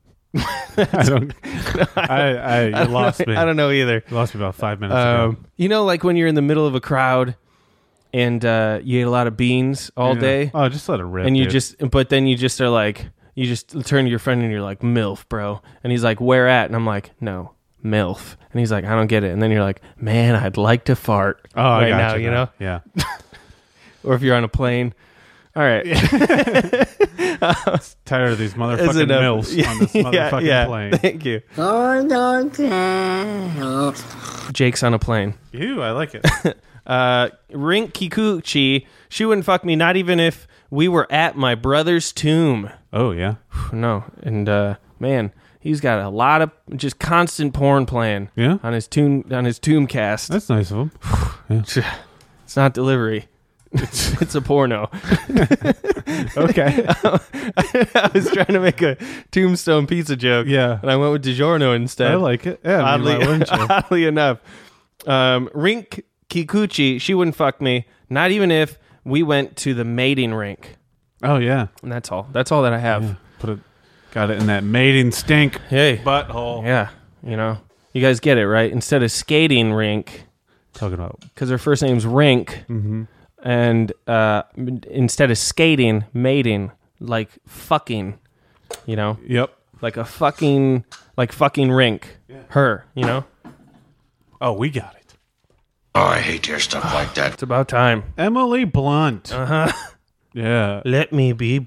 I don't. I, I you lost me. I don't know either. You lost me about five minutes ago. Um, you know, like when you're in the middle of a crowd and uh, you ate a lot of beans all Yeah. day, Oh, just let it rip. and you dude. just, but then you just are like, you just turn to your friend and you're like, MILF, bro. And he's like, where at? And I'm like, no, MILF. And he's like, I don't get it. And then you're like, man, I'd like to fart Oh, I right got now, you, you know? Yeah. Or if you're on a plane. All right. Tired of these Is motherfucking it a- milfs on this motherfucking yeah, yeah. plane. Thank you. Jake's on a plane. Ew, I like it. Uh, Rink Kikuchi, she wouldn't fuck me, not even if we were at my brother's tomb. Oh yeah. No, and uh, man, he's got a lot of just constant porn playing. Yeah? on his tomb on his tomb cast. That's nice of him. It's not delivery. It's, it's a porno. Okay. I was trying to make a Tombstone pizza joke. Yeah. and I went with DiGiorno instead. I like it. Yeah. I mean, oddly, why wouldn't you? oddly enough, um, Rink Kikuchi, she wouldn't fuck me, not even if we went to the mating rink. Oh yeah. And that's all. That's all that I have. Yeah. Put it. Got it in that mating stink Hey, butthole. yeah, you know, you guys get it, right? Instead of skating rink, Talking about. because her first name's Rink, Mm-hmm. and uh, m- instead of skating, mating, like fucking, you know, Yep. like a fucking, like fucking Rink, her, you know. Oh, we got it. Oh, I hate to hear stuff like that. It's about time. Emily Blunt. Uh huh. Yeah. Let me be.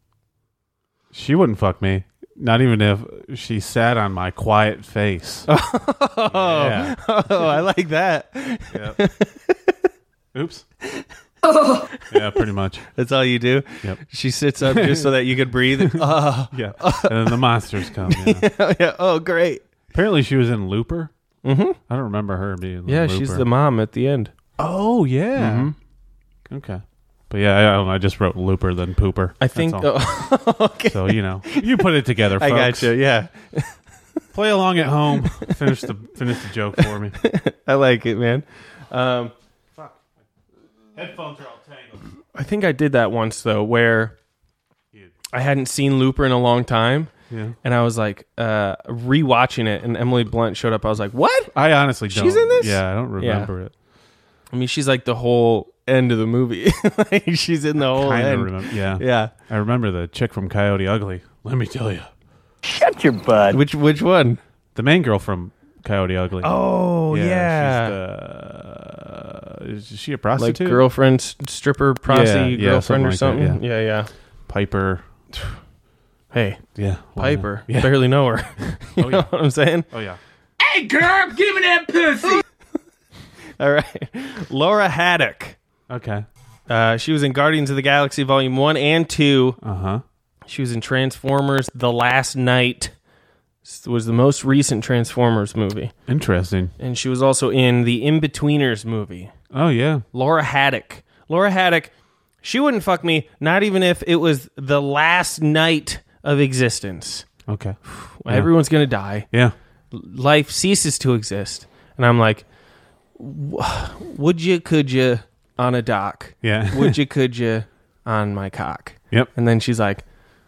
She wouldn't fuck me. Not even if she sat on my quiet face. Oh, Yeah. oh, I like that. Yep. Oops. Yeah, pretty much. That's all you do. Yep. She sits up just so that you could breathe. Oh, Yeah. And then the monsters come. Yeah. yeah. Oh, great. Apparently she was in Looper. Mm-hmm. I don't remember her being in Yeah, Looper. she's the mom at the end. Oh, yeah. Mm-hmm. Okay. But yeah, I, I don't know. I just wrote Looper, then Pooper. I That's think. all. Oh, okay. So, you know, you put it together, I folks. got you. Yeah, Play along at home. Finish the finish the joke for me. I like it, man. Um, Headphones are all tangled. I think I did that once though, where I hadn't seen Looper in a long time, Yeah. and I was like uh, rewatching it, and Emily Blunt showed up. I was like, "What?" I honestly don't. She's in this? Yeah, I don't remember it. I mean, she's like the whole end of the movie. Like, she's in the whole Kind of end. remember. Yeah. Yeah. I remember the chick from Coyote Ugly. Let me tell you. Shut your butt. Which which one? The main girl from Coyote Ugly. Oh yeah, She's the, is she a like prostitute? girlfriend, s- stripper, prosy Yeah, yeah, girlfriend or something like something. that, yeah, yeah. Piper. Hey, Yeah. well, Piper. Yeah. Barely know her. You Oh, know yeah. what I'm saying? Oh, yeah. Hey, girl, give me that pussy. All right. Laura Haddock. Okay. Uh, she was in Guardians of the Galaxy Volume one and two. Uh-huh. She was in Transformers: The Last Night. This was the most recent Transformers movie. Interesting. And she was also in the In-Betweeners movie. Oh, yeah. Laura Haddock. Laura Haddock, she wouldn't fuck me, not even if it was the last night of existence. Okay. Yeah. Everyone's going to die. Yeah. Life ceases to exist. And I'm like, would you, could you on a dock? Yeah. Would you, could you on my cock? Yep. And then she's like,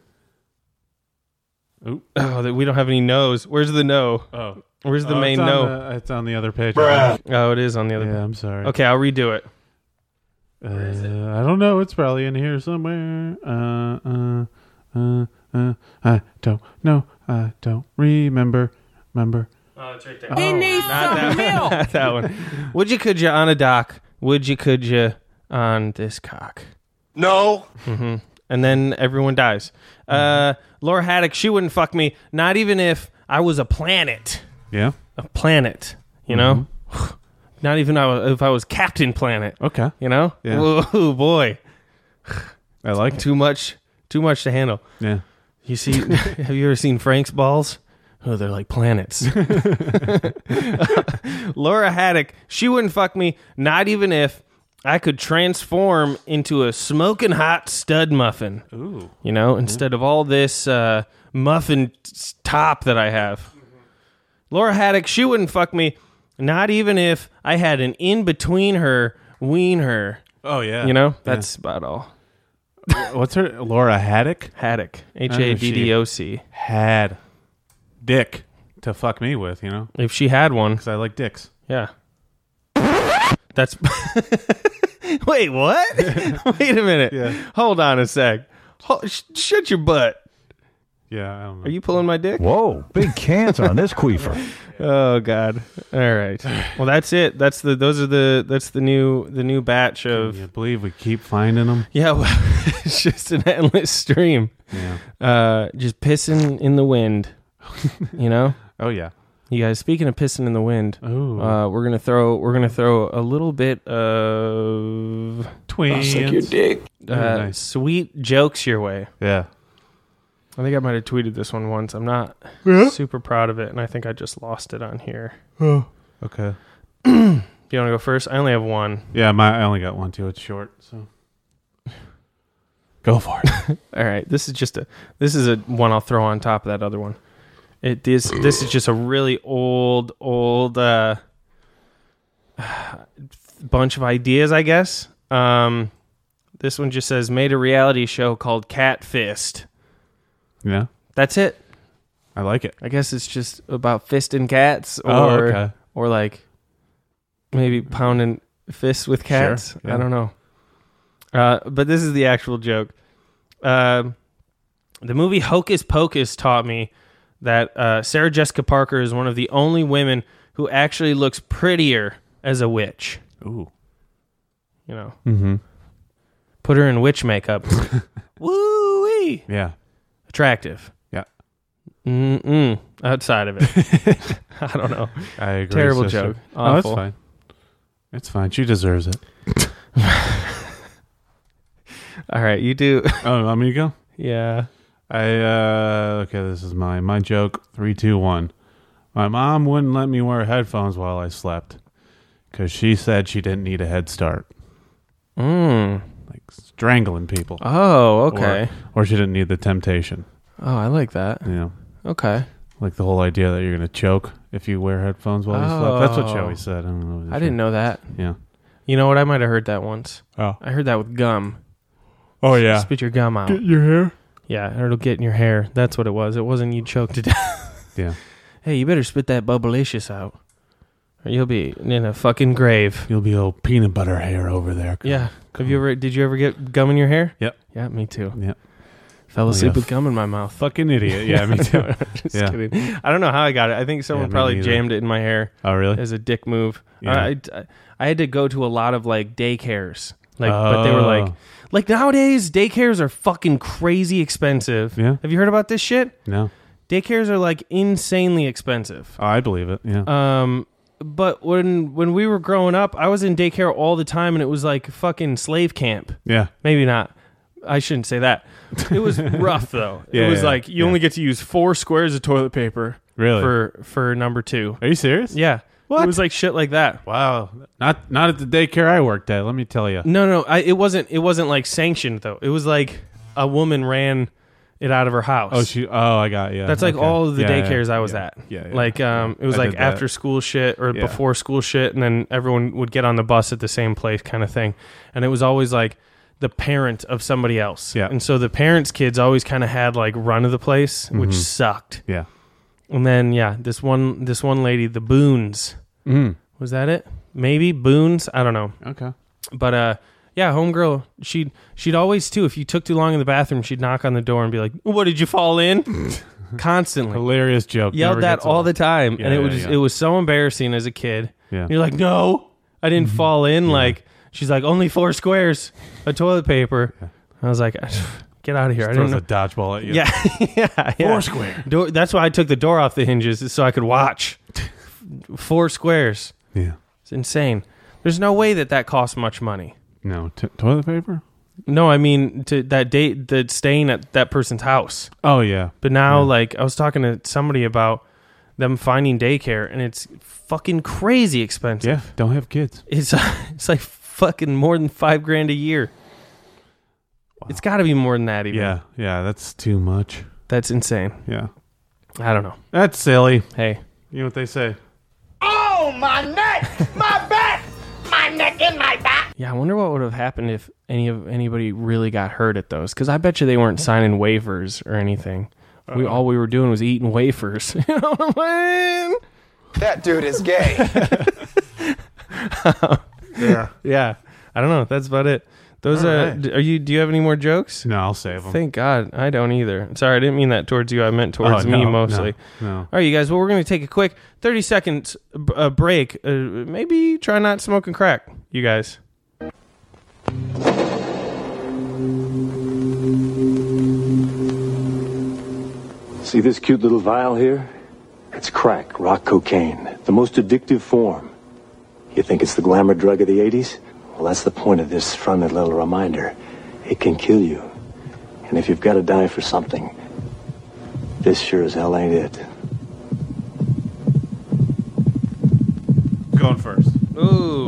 Ooh. oh, that we don't have any no's. Where's the no? Oh. Where's the Oh, main it's on no? the- it's on the other page. Oh, it is on the other. Yeah, I'm sorry. Okay, I'll redo it. Uh, I don't know. It's probably in here somewhere. Uh, uh, uh, uh, I don't know. I don't remember. Remember. Oh, it's right there. He needs not some that, milk. Not that one. Would you, could you on a dock? Would you, could you on this cock? No. Mm-hmm. And then everyone dies. Uh, Laura Haddock, she wouldn't fuck me, not even if I was a planet. Yeah. A planet, you know? Not even if I was Captain Planet. Okay. You know? Yeah. Whoa, boy. I like it. Too much, too much to handle. Yeah. You see, have you ever seen Frank's balls? Oh, they're like planets. Laura Haddock, she wouldn't fuck me, not even if I could transform into a smoking hot stud muffin. Ooh. You know, instead of all this uh, muffin t- top that I have. Mm-hmm. Laura Haddock, she wouldn't fuck me, not even if I had an in-between her, wean her. Oh, yeah. You know, that's yeah. about all. What's her? Laura Haddock? Haddock. H A D D O C. Had dick to fuck me with, you know? If she had one. Because I like dicks. Yeah. That's... Wait, what? Wait a minute. Yeah. Hold on a sec. Hold, sh- shut your butt. Yeah, I don't know. Are you pulling my dick? Whoa, big cans on this queefer. Oh God! All right. Well, that's it. That's the. Those are the. That's the new. The new batch of. Can you believe we keep finding them? Yeah, well, it's just an endless stream. Yeah. Uh, just pissing in the wind. You know. Oh yeah. You guys, speaking of pissing in the wind, Ooh. uh, we're gonna throw. We're gonna throw a little bit of twins. Suck your dick. Uh, nice. Sweet jokes your way. Yeah. I think I might have tweeted this one once. I'm not Yeah? super proud of it, and I think I just lost it on here. Oh. Okay. Do you want to go first? I only have one. Yeah, my I only got one too. It's short, so go for it. All right, this is just a this is a one I'll throw on top of that other one. It this this is just a really old old uh, bunch of ideas, I guess. Um, this one just says made a reality show called Cat Fist. Yeah, that's it. I like it. I guess it's just about fisting cats, or oh, okay. or like maybe pounding fists with cats. Sure, yeah. I don't know. Uh, but this is the actual joke. Uh, the movie Hocus Pocus taught me that uh, Sarah Jessica Parker is one of the only women who actually looks prettier as a witch. Ooh. You know. Mm-hmm. Put her in witch makeup. Woo-wee. Yeah. Attractive. Yeah. Mm-mm. Outside of it. I don't know. I agree. Terrible sister. joke. Oh, that's Awful. fine. It's fine. She deserves it. All right, you do. Oh, want me to go? Yeah. I, uh, okay, this is mine. My joke, three, two, one. My mom wouldn't let me wear headphones while I slept because she said she didn't need a head start. Mm. Like strangling people. Oh, okay. Or, or she didn't need the temptation. Oh, I like that. You know? Okay. Like the whole idea that you're going to choke if you wear headphones while you sleep. That's what she Oh. always said. I don't know. I didn't know that. Yeah. You know what? I might have heard that once. Oh. I heard that with gum. Oh, yeah. Spit your gum out. Get your hair? Yeah, or it'll get in your hair. That's what it was. It wasn't you choked to death. Yeah. Hey, you better spit that bubblicious out, or you'll be in a fucking grave. You'll be old peanut butter hair over there. Yeah. Have you ever? Did you ever get gum in your hair? Yep. Yeah, me too. Yep. Fell asleep Like a with gum in my mouth. Fucking idiot. Yeah, me too. Just Yeah. kidding. I don't know how I got it. I think someone Yeah, me probably neither. jammed it in my hair. Oh, really? As a dick move. Yeah. I, I I had to go to a lot of like daycares. Like, but they were like, Oh. like nowadays daycares are fucking crazy expensive. Yeah. Have you heard about this shit? No. Daycares are like insanely expensive. Oh, I believe it. Yeah. Um, but when when we were growing up, I was in daycare all the time, and it was like fucking slave camp. Yeah. Maybe not. I shouldn't say that. It was rough though. Yeah, it was yeah, like you yeah. only get to use four squares of toilet paper. Really? For for number two. Are you serious? Yeah. What? It was like shit like that. Wow. Not not at the daycare I worked at. Let me tell you. No, no, I, it wasn't. It wasn't like sanctioned though. It was like a woman ran it out of her house. Oh, she. Oh, I got you. That's like Okay. all of the Yeah, daycares yeah, I was yeah, at. Yeah, yeah. Like um, it was I like did that. after school shit or Yeah. before school shit, and then everyone would get on the bus at the same place, kind of thing. And it was always like the parent of somebody else. Yeah. And so the parents' kids always kind of had like run of the place, which Mhm. sucked. Yeah. And then yeah, this one this one lady, the Boons. Mm. Was that it? Maybe Boons. I don't know. Okay. But uh, yeah, homegirl. She'd she'd always too. If you took too long in the bathroom, she'd knock on the door and be like, "What did you fall in?" Constantly. Hilarious joke. Yelled Never that gets all old. the time, Yeah, and it yeah, was yeah. it was so embarrassing as a kid. Yeah. You're like, "No, I didn't fall in." Like she's like, "Only four squares of toilet paper." I was like, "Get out of here!" I Throws didn't a know. dodgeball at you. Yeah, yeah, yeah. Four square. Door, that's why I took the door off the hinges so I could watch. Four squares. Yeah. It's insane. There's no way that that costs much money. No. T- toilet paper? No, I mean to that date, the staying at that person's house. Oh, yeah. But now, Yeah. like, I was talking to somebody about them finding daycare, and it's fucking crazy expensive. Yeah. Don't have kids. It's it's like fucking more than five grand a year. It's got to be more than that, even. Yeah. Yeah. That's too much. That's insane. Yeah. I don't know. That's silly. Hey, You know what they say? Oh, my neck! My back! My neck and my back! yeah, I wonder what would have happened if any of anybody really got hurt at those, because I bet you they weren't signing waivers or anything. We all we were doing was eating wafers. You know what I mean? That dude is gay. Yeah. Yeah, I don't know. That's about it. Those All are. right. d- Are you? Do you have any more jokes? No, I'll save them. Thank God, I don't either. Sorry, I didn't mean that towards you. I meant towards Oh, me no, mostly. No. no. All right, you guys. Well, we're going to take a quick thirty seconds b- uh, break. Uh, maybe try not smoking crack, you guys. See this cute little vial here? It's crack, rock cocaine, the most addictive form. You think it's the glamour drug of the eighties? Well, that's the point of this friendly little reminder. It can kill you. And if you've got to die for something, this sure as hell ain't it. Going first. Ooh,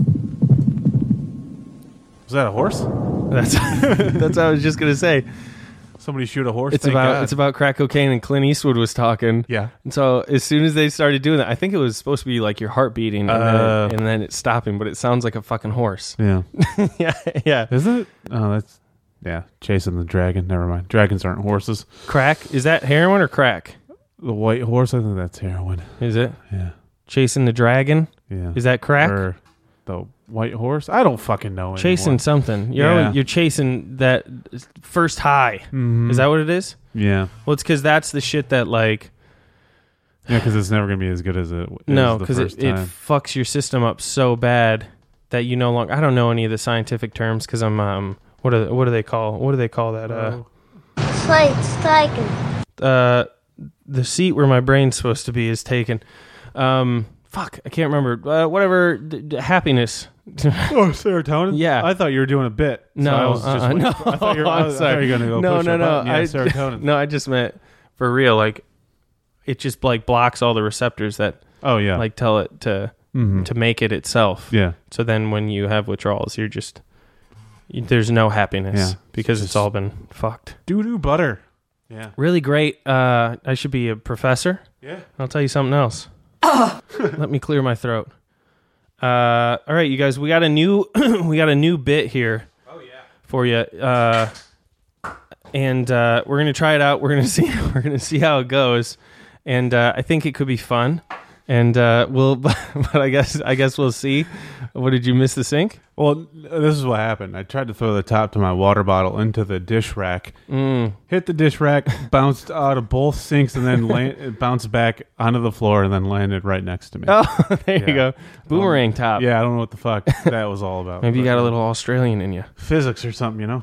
Was that a horse? that's that's what I was just going to say. Somebody shoot a horse? It's Thank about God. it's about crack cocaine, and Clint Eastwood was talking. Yeah. And so as soon as they started doing that, I think it was supposed to be like your heart beating, and, Uh. then, and then it's stopping, but it sounds like a fucking horse. Yeah. yeah, yeah. Is it? Oh, that's... Yeah. Chasing the dragon. Never mind. Dragons aren't horses. Crack? Is that heroin or crack? The white horse, I think that's heroin. Is it? Yeah. Chasing the dragon? Yeah. Is that crack? Or the white horse? I don't fucking know Chasing anymore. something. You're Yeah. always, you're chasing that first high. Mhm. Is that what it is? Yeah. Well, it's because that's the shit that like Yeah, because it's never going to be as good as it is no, the because first it, it time. fucks your system up so bad that you no longer. I don't know any of the scientific terms because I'm um what are what do they call what do they call that uh Science taken. uh the seat where my brain's supposed to be is taken. Um, fuck, I can't remember. Uh, whatever, d- d- happiness. Oh, serotonin? Yeah. I thought you were doing a bit. So No, I was just uh-uh, waiting. no. I thought you were, I I'm was- I sorry. thought you were going to go no, push no, a no. button. Yeah, I, serotonin. no, I just meant for real. Like, it just like blocks all the receptors that Oh, yeah. like tell it to Mhm. to make it itself. Yeah. So then when you have withdrawals, you're just you, there's no happiness Yeah. because it's all been fucked. Doo-doo butter. Yeah. Really great. Uh, I should be a professor. Yeah. I'll tell you something else. Let me clear my throat. Uh, all right, you guys, we got a new we got a new bit here. Oh yeah. For you. Uh, and uh, we're gonna try it out. We're gonna see. We're gonna see how it goes. And uh, I think it could be fun. And uh, we'll, but I guess I guess we'll see. What did you miss the sink? Well, this is what happened. I tried to throw the top to my water bottle into the dish rack. Mm. Hit the dish rack, bounced out of both sinks, and then land, it bounced back onto the floor and then landed right next to me. Oh, there you Yeah. go. Boomerang Um, top. Yeah, I don't know what the fuck that was all about. Maybe you but got a little Australian in you. physics or something, you know?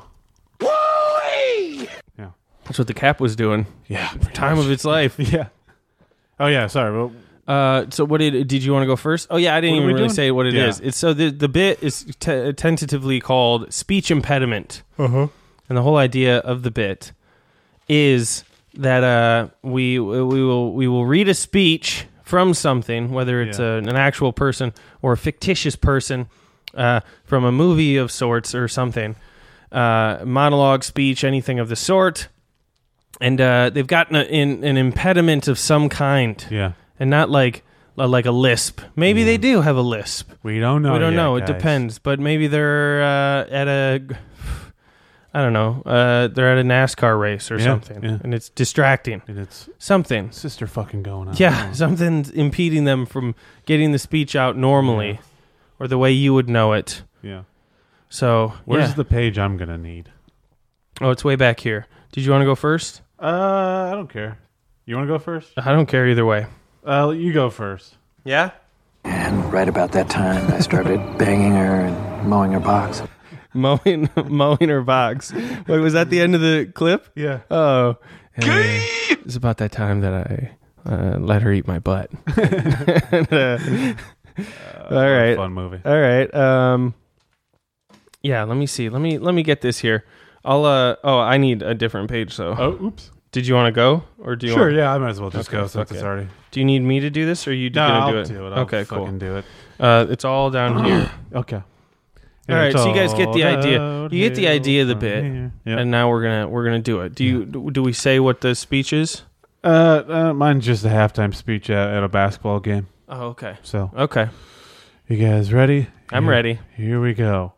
Yeah. That's what the cap was doing. Yeah. Time of its life. Yeah. Oh, yeah, sorry. Well, Uh, so what did did you want to go first? Oh yeah, I didn't What are even we really doing? say what it is. Yeah. It's so the the bit is te- tentatively called speech impediment. uh-huh. and the whole idea of the bit is that uh, we we will we will read a speech from something, whether it's Yeah. a, an actual person or a fictitious person uh, from a movie of sorts or something, uh, monologue, speech, anything of the sort, and uh, they've gotten a, in, an impediment of some kind, Yeah. and not like like a lisp. Maybe Yeah. they do have a lisp. We don't know. We don't yet, know. It guys. depends. But maybe they're uh, at a, I don't know. Uh, they're at a NASCAR race or Yeah, something, yeah. and it's distracting. And it's Something. sister fucking going on. Yeah, something's impeding them from getting the speech out normally, Yeah. or the way you would know it. Yeah. So, Where's yeah. the page I'm gonna need? Oh, it's way back here. Did you want to go first? Uh, I don't care. You want to go first? I don't care either way. Uh, you go first. Yeah? And right about that time, I started banging her and mowing her box. Mowing, mowing her box. Wait, was that the end of the clip? Yeah. Oh. And, uh, it's about that time that I uh, let her eat my butt. And, uh, all right. Fun movie. All right. Um, yeah, let me see. Let me let me get this here. I'll uh oh, I need a different page, so. Oh, oops. Did you want to go or do you Sure, want yeah, I might as well just Okay, go since fuck it's it. already. Do you need me to do this or are you No, going to I'll do it? do it. I'll okay, cool. fucking do it. Uh, it's all down here. Okay. All right, so you guys get the idea. out You get the here idea of the from bit, here. Yep. and now we're gonna we're gonna do it. Do you do we say what the speech is? Uh, uh, mine's just a halftime speech at, at a basketball game. Oh, okay. So, Okay, you guys ready? I'm Here- ready. Here we go.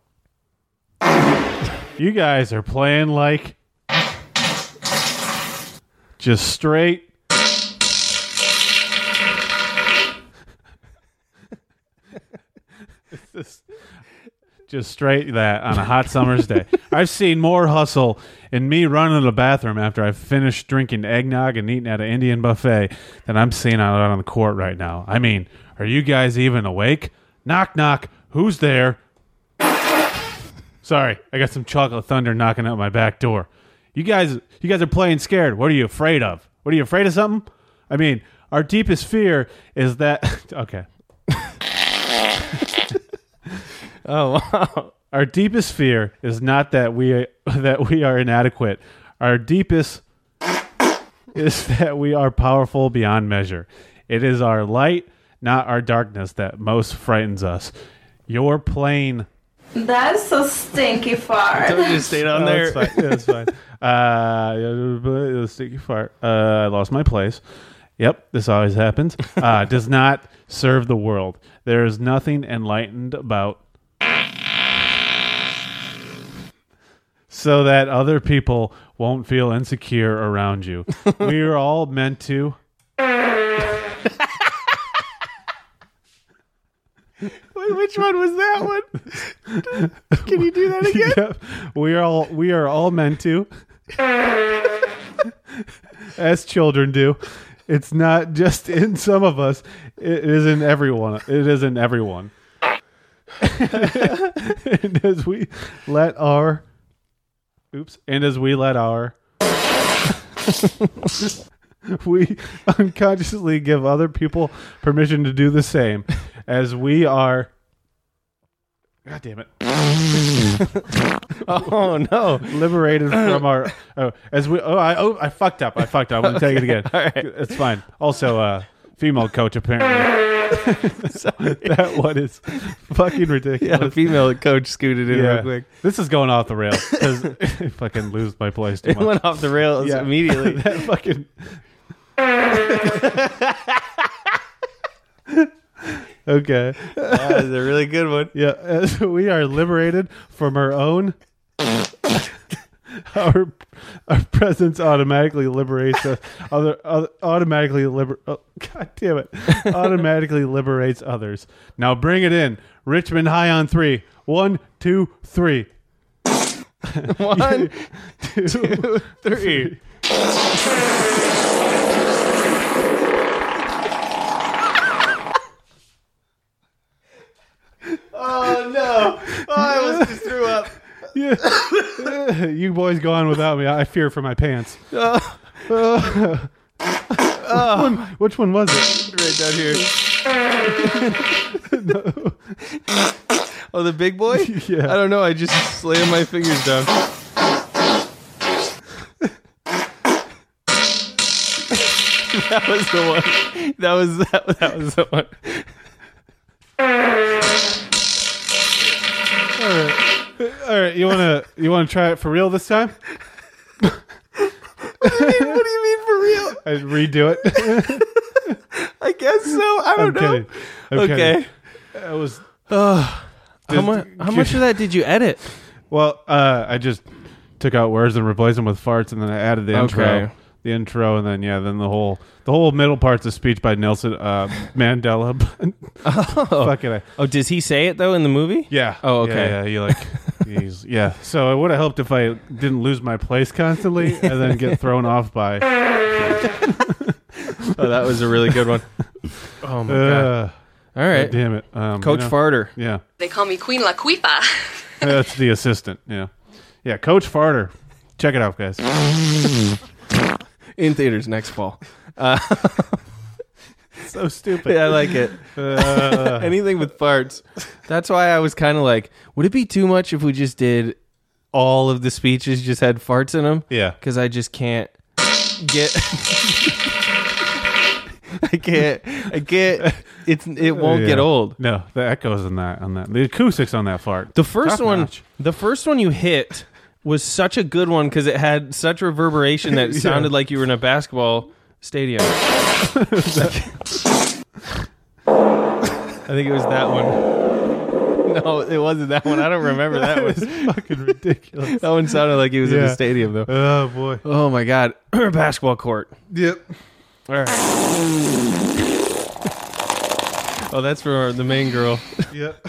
You guys are playing like just straight. It's just, just straight that on a hot summer's day. I've seen more hustle in me running to the bathroom after I've finished drinking eggnog and eating at an Indian buffet than I'm seeing out on the court right now. I mean, are you guys even awake? Knock, knock. Who's there? Sorry, I got some chocolate thunder knocking at my back door. You guys, you guys are playing scared. What are you afraid of? What are you afraid of? Something? I mean, our deepest fear is that. Okay. Oh wow. Our deepest fear is not that we that we are inadequate. Our deepest is that we are powerful beyond measure. It is our light, not our darkness, that most frightens us. You're playing. That's so stinky fart. Don't just stay down Oh, there. It's fine. Yeah, it's fine. Uh, sticky fart. Uh, I lost my place. Yep, this always happens. Uh, does not serve the world. There is nothing enlightened about. So that other people won't feel insecure around you. We are all meant to. Wait, which one was that one? Can you do that again? Yep. We are all we are all meant to, as children do. It's not just in some of us. It is in everyone. It is in everyone. And as we let our, oops, and as we let our, we unconsciously give other people permission to do the same, as we are. God damn it. Oh no! Liberated from our oh as we oh I oh I fucked up I fucked up I'm gonna take it again. All right. It's fine. Also, uh, female coach apparently. That one is fucking ridiculous. Yeah, female coach scooted in real quick. This is going off the rails because I fucking lose my place too It much. went off the rails Yeah. immediately. That fucking. Okay. That is a really good one. Yeah, as we are liberated from our own, our our presence automatically liberates us. Other, other automatically liber. Oh, God damn it! Automatically liberates others. Now bring it in, Richmond High on three. One, two, three. One, two, three. Oh no! Oh, I almost just threw up. Yeah. You boys go on without me. I fear for my pants. Oh. Uh, which, one, which one was it? Right down here. No. Oh, the big boy? Yeah. I don't know. I just slammed my fingers down. That was the one. That was that, that was the one. All right, all right. You wanna you wanna try it for real this time? What do you mean, what do you mean for real? I redo it. I guess so. I don't I'm know. kidding. I'm Okay. kidding. It was. Uh, how much? How much of that did you edit? Well, uh, I just took out words and replaced them with farts, and then I added the intro, Okay. the intro, and then yeah, then the whole the whole middle part's a speech by Nelson uh, Mandela. Oh, Fucking I, oh, does he say it though in the movie? yeah. Oh, okay. Yeah, yeah, he like he's yeah. So it would have helped if I didn't lose my place constantly and then get thrown off by. Oh, that was a really good one. Oh my god! Uh, All right, God damn it, um, Coach you know, Farter. Yeah, They call me Queen Laquifa. that's the assistant. Yeah, yeah, Coach Farter. Check it out, guys. In theaters next fall. Uh, So stupid. yeah, I like it. Uh, Anything with farts. That's why I was kind of like, would it be too much if we just did all of the speeches just had farts in them? yeah. Because I just can't get. I can't. I can't. It's. It won't Yeah. get old. No, the echoes on that on that the acoustics on that fart. The first Top one. notch. The first one you hit was such a good one because it had such reverberation that it Yeah. sounded like you were in a basketball stadium. I think it was that one. No, it wasn't that one. I don't remember that That was one. fucking ridiculous. That one sounded like he was in Yeah. a stadium, though. Oh boy. Oh my god, basketball court. Yep. All right. Oh, that's for the main girl. Yep.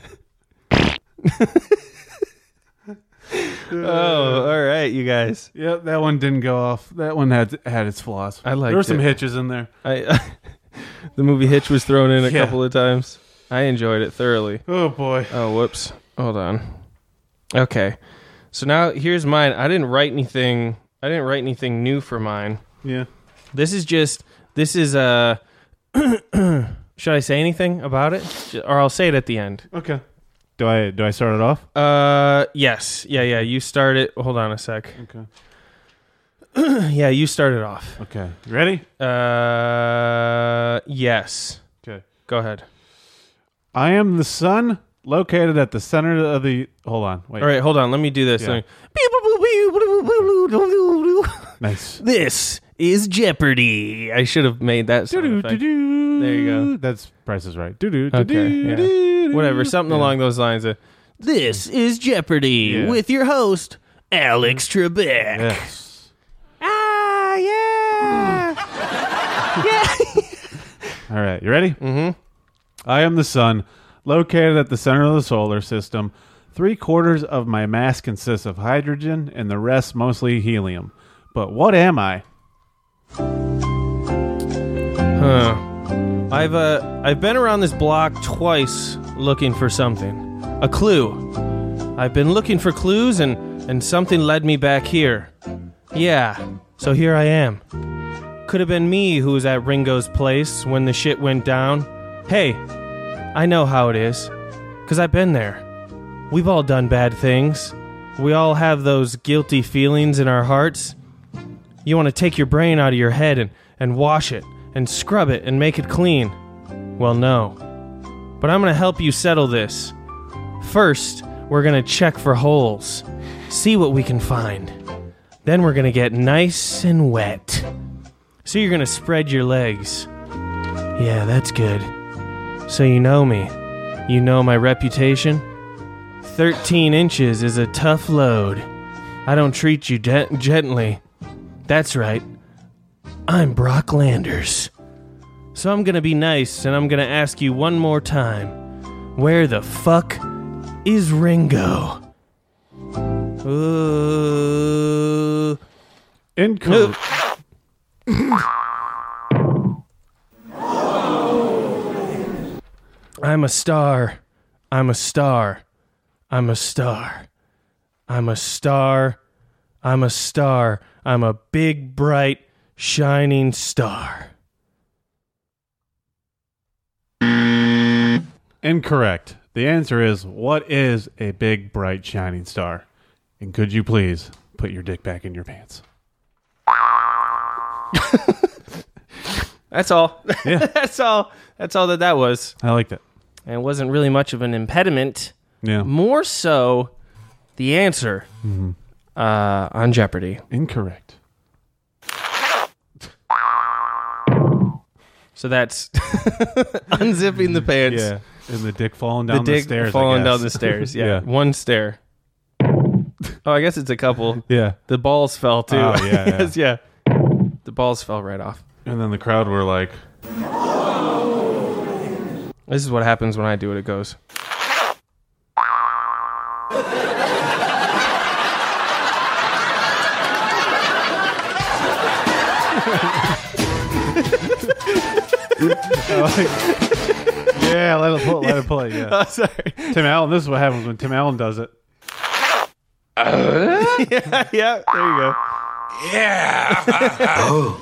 Oh, all right, you guys. Yep. That one didn't go off. That one had had its flaws. I liked There were some it. hitches in there. I the movie Hitch was thrown in a Yeah. couple of times. I enjoyed it thoroughly. Oh boy. Oh, whoops. Hold on. Okay. So now here's mine. I didn't write anything. I didn't write anything new for mine. Yeah. This is just. This is uh should I say anything about it, or I'll say it at the end? Okay. Do I do I start it off? Uh, yes. Yeah, yeah. You start it. Hold on a sec. Okay. Yeah, you start it off. Okay. You ready? Uh, yes. Okay. Go ahead. I am the sun located at the center of the. Hold on. Wait. All right, hold on. Let me do this. Yeah. Let me- Nice. This is Jeopardy. I should have made that sound Doo-doo, effect. doo-doo. There you go. That's Price is Right. Doo-doo, Okay, doo-doo, yeah. doo-doo. Whatever, something Yeah. along those lines. Of, this is Jeopardy Yeah. with your host, Alex Trebek. Yes. Ah, yeah. Yeah. All right. You ready? Mm-hmm. I am the sun, located at the center of the solar system. Three quarters of my mass consists of hydrogen, and the rest mostly helium. But what am I? Huh. I've uh I've been around this block twice looking for something. A clue. I've been looking for clues and and something led me back here. Yeah. So here I am. Could have been me who was at Ringo's place when the shit went down. Hey, I know how it is. 'Cause I've been there. We've all done bad things. We all have those guilty feelings in our hearts. You want to take your brain out of your head and, and wash it and scrub it and make it clean. Well, no. But I'm going to help you settle this. First, we're going to check for holes. See what we can find. Then we're going to get nice and wet. So you're going to spread your legs. Yeah, that's good. So you know me. You know my reputation? Thirteen inches is a tough load. I don't treat you de- gently. That's right. I'm Brock Landers. So I'm gonna be nice and I'm gonna ask you one more time. Where the fuck is Ringo? Ooh. Incorrect. I'm a star. I'm a star. I'm a star. I'm a star. I'm a star. I'm a big, bright, shining star. Incorrect. The answer is, what is a big, bright, shining star? And could you please put your dick back in your pants? That's all. Yeah. That's all. That's all that that was. I liked it. And it wasn't really much of an impediment. Yeah. More so the answer mm-hmm. uh, on Jeopardy. Incorrect. So that's unzipping the pants. Yeah. And the dick falling down the, the, dick stairs. falling I down guess. the stairs. Yeah. Yeah. One stair. Oh, I guess it's a couple. Yeah. The balls fell too. Oh, yeah, Yes, yeah. The balls fell right off. And then the crowd were like, This is what happens when I do it. It goes. yeah, let it play. Let it play. Yeah. Oh, sorry. Tim Allen. This is what happens when Tim Allen does it. Uh, yeah, yeah. There you go. Yeah. Oh.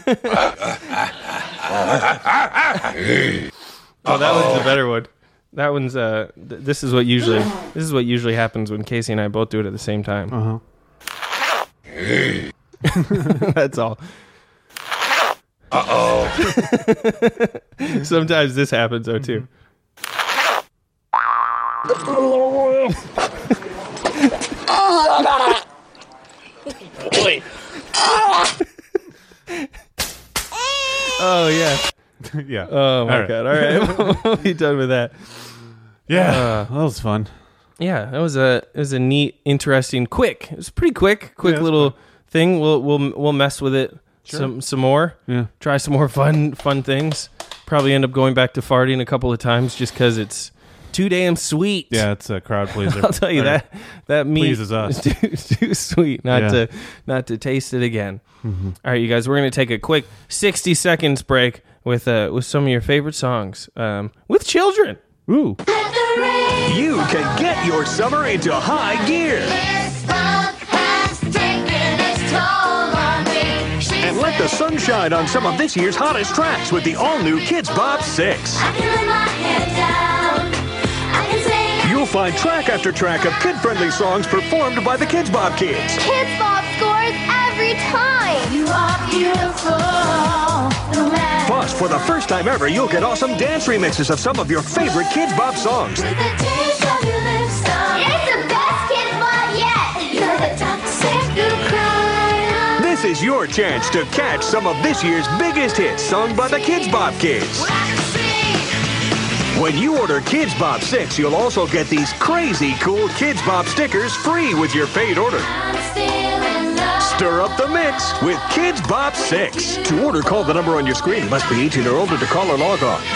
Oh, that one's the better one. That one's uh. Th- this is what usually. This is what usually happens when Casey and I both do it at the same time. Uh huh. That's all. Uh oh. Sometimes this happens though too. Oh yeah. Yeah. Oh my All right. god. All right. We'll be done with that. Yeah. Uh, that was fun. Yeah, that was a it was a neat, interesting, quick. It was pretty quick, quick Yeah, little fun. thing. We'll we'll we'll mess with it Sure. some some more. Yeah. Try some more fun fun things. Probably end up going back to farting a couple of times just because it's too damn sweet. Yeah, it's a crowd pleaser. I'll tell you Or that that meat pleases us. is too, too sweet not Yeah. to not to taste it again. Mm-hmm. All right, you guys, we're gonna take a quick sixty seconds break with uh with some of your favorite songs um, with children. Ooh. You can get your summer into high gear. And let the sun shine on some of this year's hottest tracks with the all-new Kids Bop six. You'll find track after track of kid-friendly songs performed by the Kids Bop Kids. Kids Bop scores every time. You are beautiful. No matter. Plus, for the first time ever, you'll get awesome dance remixes of some of your favorite Kids Bop songs. With the taste of your lips, it's the best Kids Bop yet. You're the toxic who cry. This is your chance to catch some of this year's biggest hits sung by the Kids Bop Kids. When you order Kids Bop six, you'll also get these crazy cool Kids Bop stickers free with your paid order. Stir up the mix with Kids Bop six. To order, call the number on your screen. Must be eighteen or older to call or log on.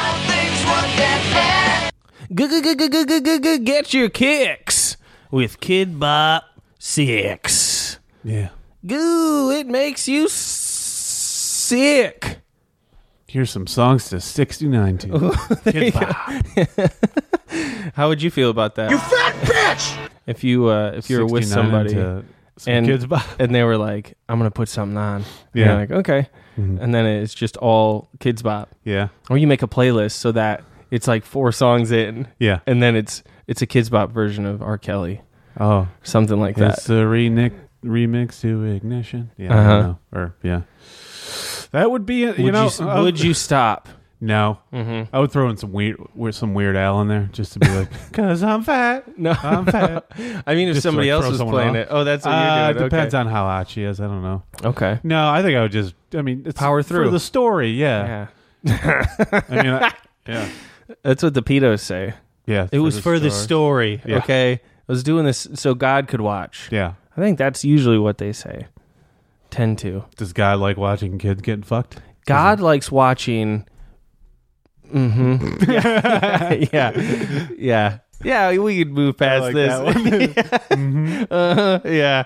Get your kicks with Kid Bop six. Yeah. Goo, it makes you s- sick. Here's some songs to sixty-nine to. Kids Bop. How would you feel about that? You fat bitch! If you uh, if you were with sixty-nine somebody into some and Kids Bop. and they were like, "I'm gonna put something on," Yeah. and you're like, okay, Mhm. and then it's just all Kids Bop. Yeah. Or you make a playlist so that it's like four songs in, Yeah. and then it's it's a Kids Bop version of R. Kelly, Oh. something like that. It's a remix, remix to Ignition. Yeah. I Uh-huh. don't know. Or, yeah. That would be, it, you would know. you, uh, would you stop? No. Mhm. I would throw in some weird, weird- some Weird Al in there just to be like, because I'm fat. No, I'm fat. I mean, if Just to, somebody like, else throw was someone playing off. it, oh, that's what Uh, you're doing. It depends okay. on how hot she is. I don't know. Okay. No, I think I would just, I mean, it's Power through. for the story. Yeah. Yeah. I mean, I, yeah. That's what the pedos say. Yeah. It was for the story. Yeah. Okay. I was doing this so God could watch. Yeah. I think that's usually what they say. Tend to. Does God like watching kids getting fucked? God likes watching. Mm-hmm. Yeah. yeah. Yeah. Yeah. We could move past like this. that one. yeah. Uh-huh. Yeah.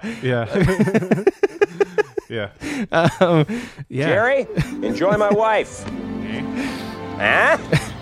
Yeah. yeah. Um, yeah. Jerry, enjoy my wife. Huh?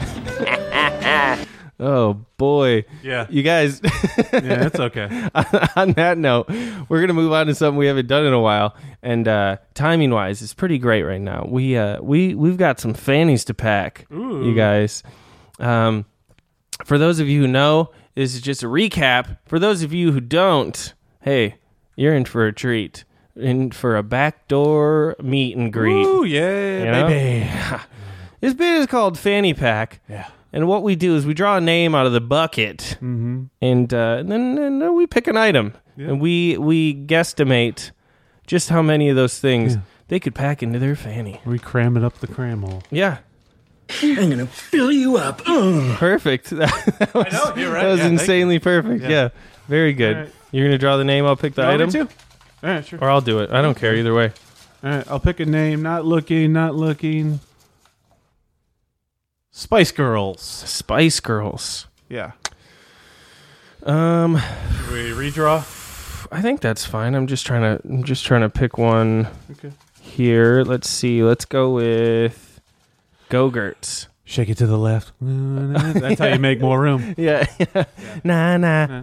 Oh boy. Yeah. You guys. Yeah, it's okay. On that note, we're gonna move on to something we haven't done in a while, and uh, timing wise, it's pretty great right now. We uh, we we've got some fannies to pack, Ooh. you guys. Um, for those of you who know, this is just a recap. For those of you who don't, hey, you're in for a treat. in for a backdoor meet and greet. Ooh, yeah, You know? baby. This bit is called Fanny Pack. Yeah. And what we do is we draw a name out of the bucket, Mhm. and, uh, and then and then we pick an item, Yeah. and we we guesstimate just how many of those things Yeah. they could pack into their fanny. We cram it up the cram hole. Yeah. I'm gonna fill you up. Ugh. Perfect. That, that was, know, you're right. That was Yeah, thank insanely perfect. Yeah. Yeah. Very good. All right. You're going to draw the name, I'll pick the You want me item? to? All right, sure. Or I'll do it. I don't care either way. All right, I'll pick a name. Not looking, not looking. Spice Girls. Spice Girls. Yeah. Um, Should we redraw? I think that's fine. I'm just trying to I'm just trying to pick one Okay. here. Let's see. Let's go with Go-Gurts. Shake it to the left. That's how you make more room. Yeah. yeah. Nah, nah.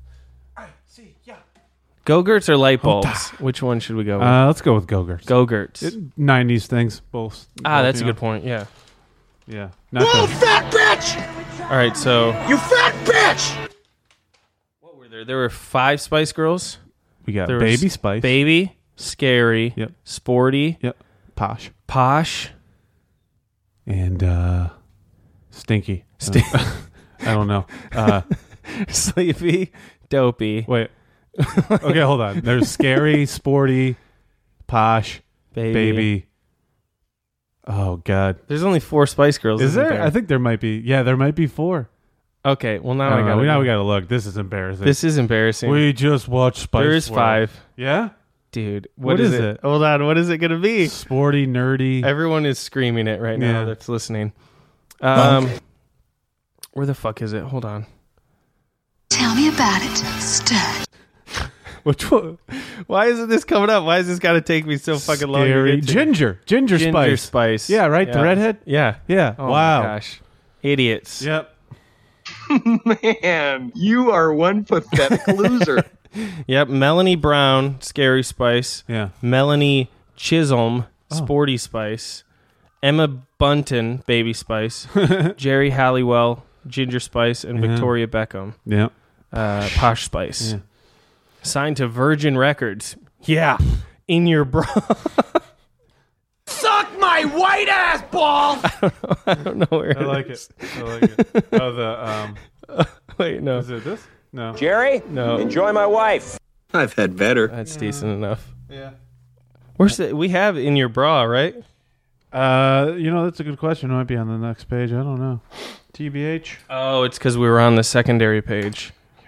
Go-Gurts or light bulbs? Which one should we go with? Uh, let's go with Go-Gurts. Go-Gurts. nineties things, both. Ah, both, that's a you good know. point. Yeah. Yeah. Not Whoa, the- fat bitch! All right, so You fat bitch! what were there? There were five Spice Girls. we got There was Baby Spice. Baby, Scary, Yep. Sporty, Yep. Posh. Posh. And uh, Stinky. Uh, I don't know. Uh, Sleepy, Dopey, wait. Okay, hold on. There's Scary, Sporty, Posh, Baby. Baby. Oh, God. There's only four Spice Girls. Is isn't there? I think there might be. Yeah, there might be four. Okay, well now I I, don't got know. Now we got to look. This is embarrassing. This is embarrassing. we just watched Spice there is World. five, Yeah? dude. What is, is it? it? Hold on. What is it gonna be? Sporty, nerdy. Everyone is screaming it right now Yeah. that's listening. Um, where the fuck is it? Hold on. Tell me about it, stud. Which one? Why isn't this coming up? Why has this got to take me so fucking long? to Scary. get to? Ginger. Ginger, Ginger Spice. Spice. Yeah, right? The redhead? Yeah. Yeah. Oh wow. my gosh. Idiots. Yep. Man, you are one pathetic loser. Yep. Melanie Brown, Scary Spice. Yeah. Melanie Chisholm, Oh. Sporty Spice. Emma Bunton, Baby Spice. Jerry Halliwell, Ginger Spice, and Yeah. Victoria Beckham, Yeah. uh, Posh Spice. Yeah. Signed to Virgin Records. Yeah. In your bra. Suck my white ass ball! I don't know where I it like is. it. I like it. Oh, the, um, Wait, no. is it this? No. Jerry? No. Enjoy my wife. I've had better. That's decent enough. Yeah. Where's the, we have In Your Bra, right? Uh, you know, that's a good question. It might be on the next page. I don't know. T B H. Oh, it's because we were on the secondary page.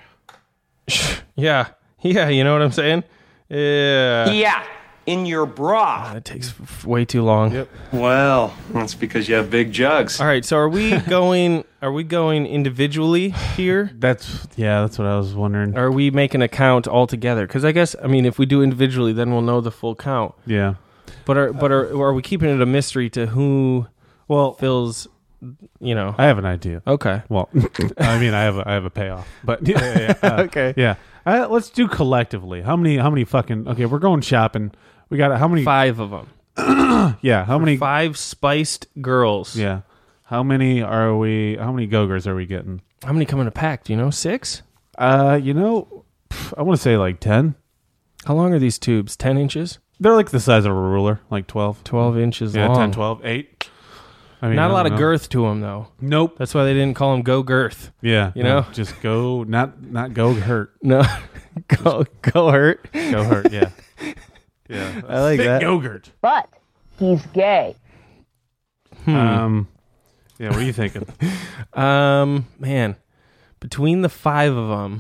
Yeah. Yeah, you know what I'm saying? Yeah. Yeah. In your bra. That takes f- way too long. Yep. Well, that's because you have big jugs. All right, so are we going are we going individually here? That's, yeah, that's what I was wondering. Or are we making a count all together? Because I guess, I mean, if we do individually, then we'll know the full count. Yeah. But are but are, are we keeping it a mystery to who Well, fills, you know? I have an idea. Okay. Well, I mean, I have a, I have a payoff, but yeah, yeah, yeah. Uh, Okay. yeah. Uh, let's do collectively. How many? How many fucking? Okay, we're going shopping. We got how many? Five of them. Yeah. How many? Five spiced girls. Yeah. How many are we? How many Go-Gurts are we getting? How many come in a pack? Do you know? Six? Uh, you know, pff, I want to say like ten. How long are these tubes? Ten inches? They're like the size of a ruler, like twelve. Twelve inches Yeah, long. ten, twelve, eight. I mean, Not I a lot don't of know. girth to them, though. Nope. That's why they didn't call them Go Girth. Yeah. You no, know? just go. Not not go hurt. No, go go hurt. Go hurt. Yeah. Yeah. I like Thick that. Go-Gurt. But he's gay. Hmm. Um. Yeah. What are you thinking? Um, man, between the five of them,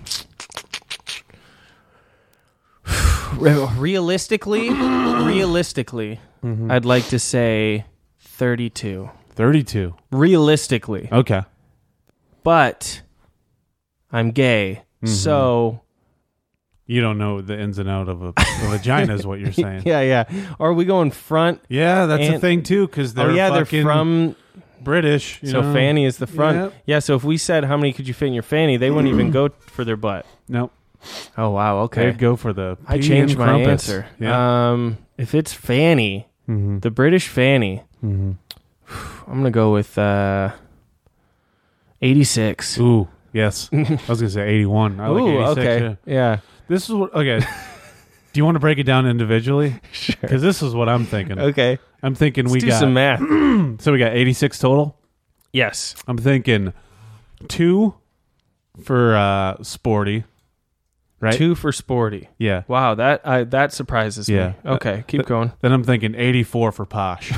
realistically, realistically, Mhm. I'd like to say thirty-two. Thirty-two. Realistically, Okay. but I'm gay, Mhm. so You don't know the ins and out of a, a vagina, is what you're saying. yeah, yeah. Are we going front? Yeah, that's a And- thing too, because they're oh yeah, they're fucking from. British. You So know? fanny is the front. Yep. Yeah. So if we said how many could you fit in your fanny, they wouldn't even go for their butt. Nope. Oh wow. Okay. They'd go for the. I pea changed and my crumpets. answer. Yeah. Um, if it's fanny, Mhm. the British fanny, Mhm. I'm gonna go with uh, eighty-six. Ooh, yes. I was gonna say eighty-one. I like Ooh, eighty-six. okay. Yeah. Yeah. This is what. Okay. Do you want to break it down individually? Sure. Because this is what I'm thinking. Okay. I'm thinking Let's we do got some math. So we got eighty-six total. Yes. I'm thinking two for uh, Sporty. Right. Two for Sporty. Yeah. Wow, that I, that surprises Yeah. me. Okay, keep Th- going. Then I'm thinking eighty-four for Posh.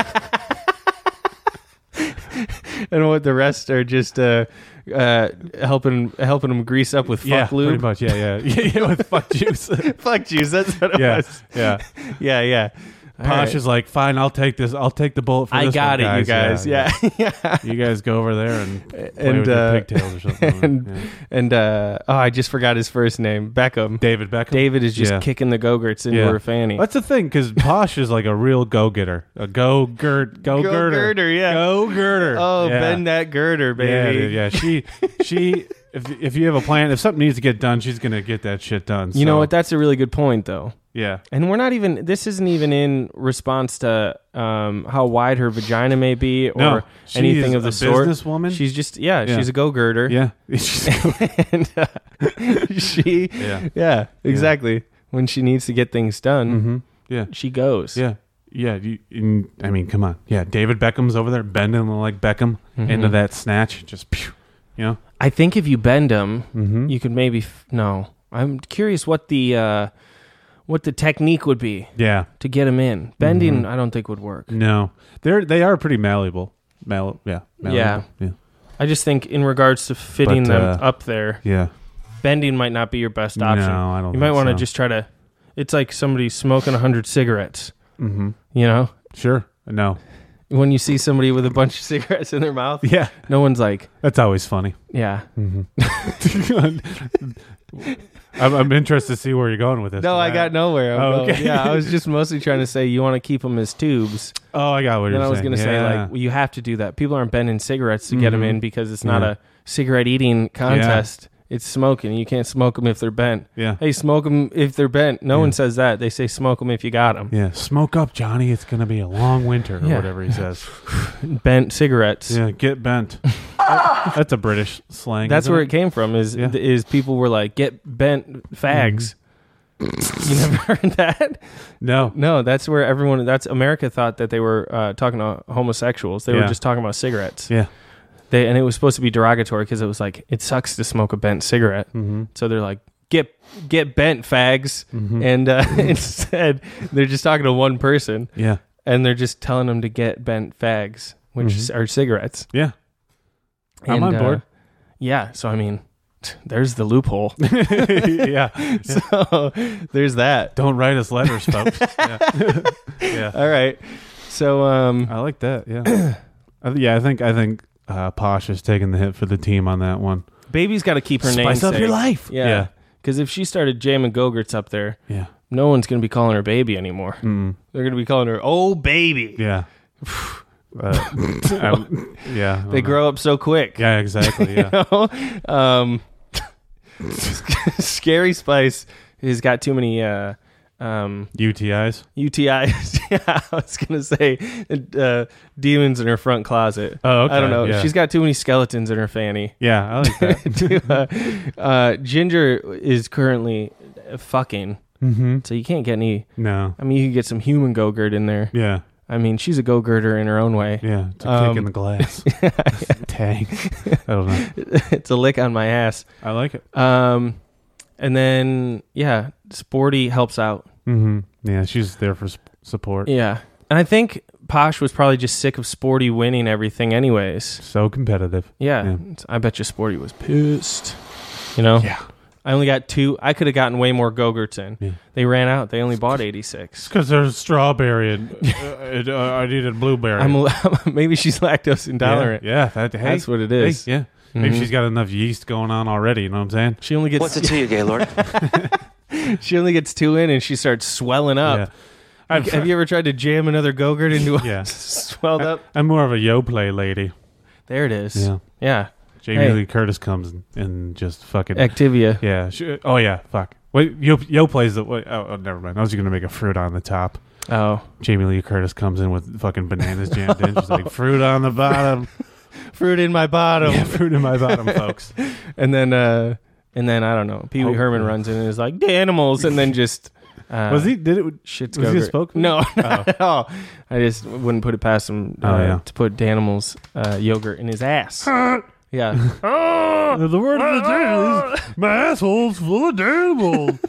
And what the rest are just uh, uh, helping helping them grease up with fuck yeah, lube. pretty much. Yeah, yeah, yeah, yeah with fuck juice. Fuck juice. That's what it yeah, was. yeah. Yeah, yeah. All Posh right. is like, fine, I'll take this. I'll take the bullet for I this got one, it, you guys. Yeah, yeah. yeah. You guys go over there and play And, with uh, your pigtails or something. And, yeah. and uh, oh, I just forgot his first name. Beckham. David Beckham. David is just Yeah. kicking the go-gurts into Yeah. her fanny. That's the thing, because Posh is like a real go-getter. A go-gurt, go-girder. Go-girder, yeah. Go-girder. Oh, yeah. bend that girder, baby. Yeah, dude, yeah. She, she. If if you have a plan, if something needs to get done, she's gonna get that shit done. You know so. what? That's a really good point, though. Yeah. And we're not even, this isn't even in response to um, how wide her vagina may be or No, she anything is of the a sort. businesswoman. She's just, yeah, Yeah. she's a go-girder. Yeah. and uh, she, Yeah. yeah, exactly. When she needs to get things done, Mm-hmm. Yeah. she goes. Yeah. Yeah. You, in, I mean, come on. Yeah. David Beckham's over there bending like Beckham Mhm. into that snatch. Just, pew, you know? I think if you bend them, Mhm. you could maybe, f- no. I'm curious what the, uh, what the technique would be Yeah. to get them in. Bending, Mhm. I don't think would work. No. They're, they are pretty malleable. Mal- yeah. Malleable. Yeah. Yeah. I just think in regards to fitting But, them uh, up there, Yeah. bending might not be your best option. No, I don't You might think want to so. just try to. It's like somebody smoking a hundred cigarettes. Mm-hmm. You know, Sure. No. when you see somebody with a bunch of cigarettes in their mouth, Yeah. no one's like, That's always funny. yeah. Mm-hmm. I'm, I'm interested to see where you're going with this. No, I got nowhere. I'm Oh, going- okay. Yeah, I was just mostly trying to say you want to keep them as tubes. Oh, I got what Then you're I was saying. going to say Yeah. like, well, you have to do that. People aren't bending cigarettes to get them Mhm. in because it's not Yeah. a cigarette eating contest. It's smoking. You can't smoke them if they're bent. Yeah. Hey, smoke them if they're bent. No Yeah. one says that. They say smoke them if you got them. Yeah, smoke up, Johnny. It's going to be a long winter, or Yeah. whatever he says. Bent cigarettes. Yeah, get bent. That- That's a British slang. That's isn't where it came from. Is Yeah. is people were like, get bent fags. You never heard that? No. No, that's where everyone. That's America thought that they were uh, talking to homosexuals. They were Yeah. just talking about cigarettes. Yeah. They and it was supposed to be derogatory because it was like it sucks to smoke a bent cigarette. Mm-hmm. So they're like, get get bent fags, Mhm. and uh, instead they're just talking to one person. Yeah. And they're just telling them to get bent fags, which Mhm. is- are cigarettes. Yeah. I'm And, on board. uh, yeah, so I mean, there's the loophole. Yeah. So there's that. Don't write us letters, folks. Yeah. Yeah. All right. So um, I like that. Yeah. I th- yeah, I think I think uh, Posh is taking the hit for the team on that one. Baby's got to keep her name Spice up safe. your life. Yeah. Yeah. Because if she started jamming Go-Gurts up there, Yeah. no one's going to be calling her baby anymore. Mm. They're going to be calling her, oh, baby. Yeah. Uh, I- yeah. I They don't grow up so quick. know. Yeah, exactly. Yeah. You know? um, Scary Spice has got too many uh, um, U T Is. U T Is. Yeah, I was going to say uh, demons in her front closet. Oh, okay. I don't know. Yeah. She's got too many skeletons in her fanny. Yeah, I like that. uh, uh, Ginger is currently uh, fucking, Mm-hmm. so you can't get any. No. I mean, you can get some human Go-Gurt in there. Yeah. I mean, she's a Go-Gurter in her own way. Yeah. It's a Um, kick in the glass. Tang. I don't know. It's a lick on my ass. I like it. Um, and then yeah, Sporty helps out. Mm-hmm. Yeah, she's there for sp- support. Yeah, and I think Posh was probably just sick of Sporty winning everything, anyways. So competitive. Yeah, Yeah. I bet you Sporty was pissed. You know. Yeah. I only got two. I could have gotten way more Go-Gurts in. Yeah. They ran out. They only bought eighty-six. Because there's strawberry and uh, it, uh, I needed blueberry. I'm a, maybe she's lactose intolerant. Yeah, yeah that, hey, That's what it is. Hey, yeah. Maybe Mhm. she's got enough yeast going on already. You know what I'm saying? She only gets. What's it to you, Gaylord? She only gets two in, and she starts swelling up. Yeah. I've- Have you ever tried to jam another Go-Gurt into a Yeah. swelled up? I'm more of a yo play lady. There it is. Yeah. Yeah. Jamie Hey. Lee Curtis comes and, and just fucking Activia. Yeah. She, oh yeah. Fuck. Wait. Yo Yo plays the. Wait, oh, oh, never mind. I was gonna make a fruit on the top. Oh. Jamie Lee Curtis comes in with fucking bananas jammed in. She's like fruit on the bottom. Fruit in my bottom. Yeah, fruit in my bottom, folks. And then, uh, and then I don't know. Pee Wee Oh, Herman yeah. runs in and is like, the animals, and then just Uh, was he? Did it? Shit's was he a Go-Gurt. spokesman? No, Oh. not at all. I just wouldn't put it past him uh, Oh, yeah. to put Danimals uh, yogurt in his ass. Yeah. The word of the day is my asshole's full of Danimals.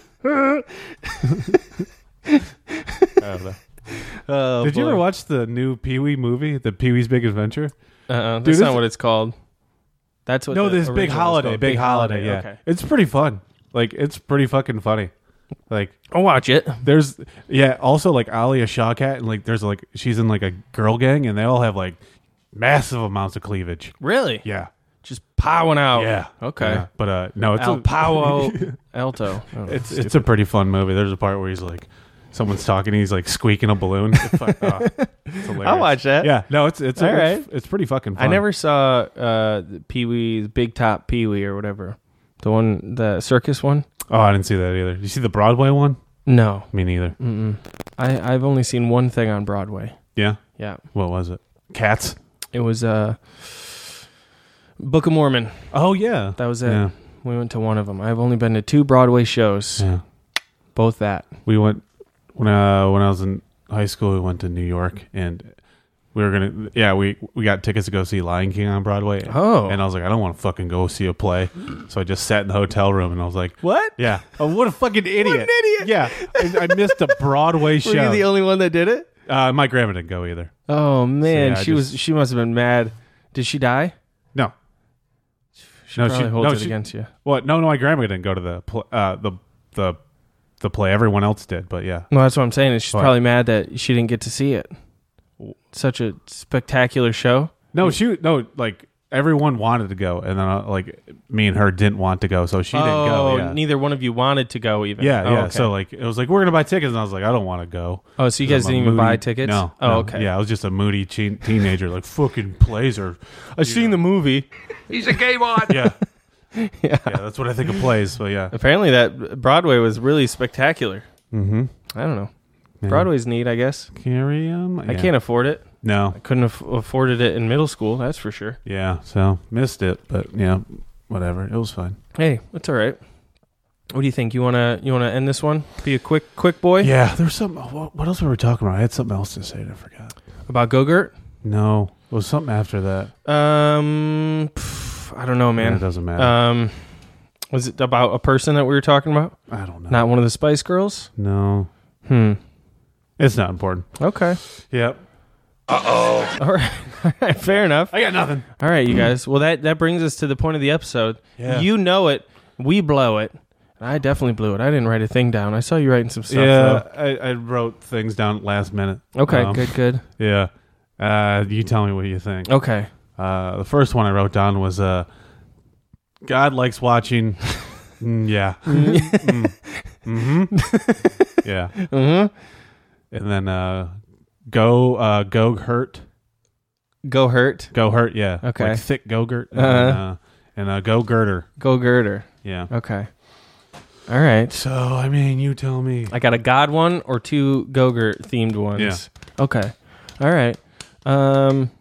I don't know. Oh, Did you boy. ever watch the new Pee Wee movie, The Pee Wee's Big Adventure? Uh-uh, Dude, that's this- not what it's called. That's what. No, the this big original is holiday, called. big holiday. Yeah, Okay. it's pretty fun. Like it's pretty fucking funny. Like I'll watch it. there's yeah. Also like Alia Shawkat and like there's like she's in like a girl gang and they all have like massive amounts of cleavage. Really? Yeah. Just powing out. Yeah. Okay. Yeah. But uh, no, it's Al a, Powo Alto. Oh, It's it's a pretty fun movie. There's a part where he's like, someone's talking, he's like squeaking a balloon. It's fu- oh, it's hilarious. I'll watch that. Yeah, no, it's it's All it's, right. it's pretty fucking fun. I never saw uh, Pee Wee's Big Top Pee Wee or whatever. The one, the circus one. Oh, I didn't see that either. Did you see the Broadway one? No, Me neither. Mm-mm. I I've only seen one thing on Broadway. Yeah. Yeah, What was it? Cats. it was uh, Book of Mormon. Oh yeah. That was it. Yeah. We went to one of them. I've only been to two Broadway shows. Yeah. Both that. We went when uh when I was in high school. We went to New York and we were gonna yeah we we got tickets to go see Lion King on Broadway. Oh. And I was like, I don't want to fucking go see a play, so I just sat in the hotel room and I was like, What? yeah, oh, what a fucking idiot! What an idiot! Yeah, I, I missed a Broadway show. Were you the only one that did it? uh, my grandma didn't go either. Oh man, yeah, I she was. just- She must have been mad. Did she die? No, She No, probably she- holds no, it she- against you. what? No, no, my grandma didn't go to the pl- uh, the the the play. Everyone else did, but yeah. No, that's what I'm saying. Is she's What? probably mad that she didn't get to see it. Such a spectacular show. No, she no like everyone wanted to go, and then uh, like me and her didn't want to go, so she didn't go. Oh, Yeah, neither one of you wanted to go even. yeah, Oh, yeah. okay. So like it was like we're gonna buy tickets, and I was like, I don't want to go. Oh, so you 'Cause guys I'm a didn't even moody- buy tickets? No. Oh, no. okay. Yeah, I was just a moody teen- teenager. Like fucking plays are. I seen the movie. He's a gay one. Yeah. Yeah. Yeah, that's what I think of plays. But yeah. Apparently, that Broadway was really spectacular. Mm-hmm. I don't know. Yeah. Broadway's neat, I guess. Carry 'em? I Yeah. can't afford it. No. I couldn't have afforded it in middle school. That's for sure. Yeah. So missed it, but yeah, whatever. It was fine. Hey, that's all right. What do you think? You wanna you wanna end this one? Be a quick quick boy. Yeah. There's some. What, what else were we talking about? I had something else to say. And I forgot. About Go-Gurt? No, it was something after that. Um, pff, I don't know, man. Yeah, it doesn't matter. Um, was it about a person that we were talking about? I don't know. Not one of the Spice Girls? No. Hmm. It's not important. Okay. Yep. Uh-oh. All right. All right. Fair enough. I got nothing. All right, you guys. Well, that, that brings us to the point of the episode. Yeah. You know it. We blow it. I definitely blew it. I didn't write a thing down. I saw you writing some stuff. Yeah, though. I, I wrote things down last minute. Okay, Um, good, good. Yeah. Uh, you tell me what you think. Okay. Uh, the first one I wrote down was uh, God likes watching. Mm, yeah. mm. Mm-hmm. Yeah. Mm-hmm. And then uh, go uh, go hurt. Go hurt. Go hurt. Yeah. Okay. Like thick go-gurt. And, Uh-huh. uh, and uh, go girder. Go girder. Yeah. Okay. All right. So I mean, you tell me. I got a God one or two Go-Gurt themed ones. Yeah. Okay. All right. Um,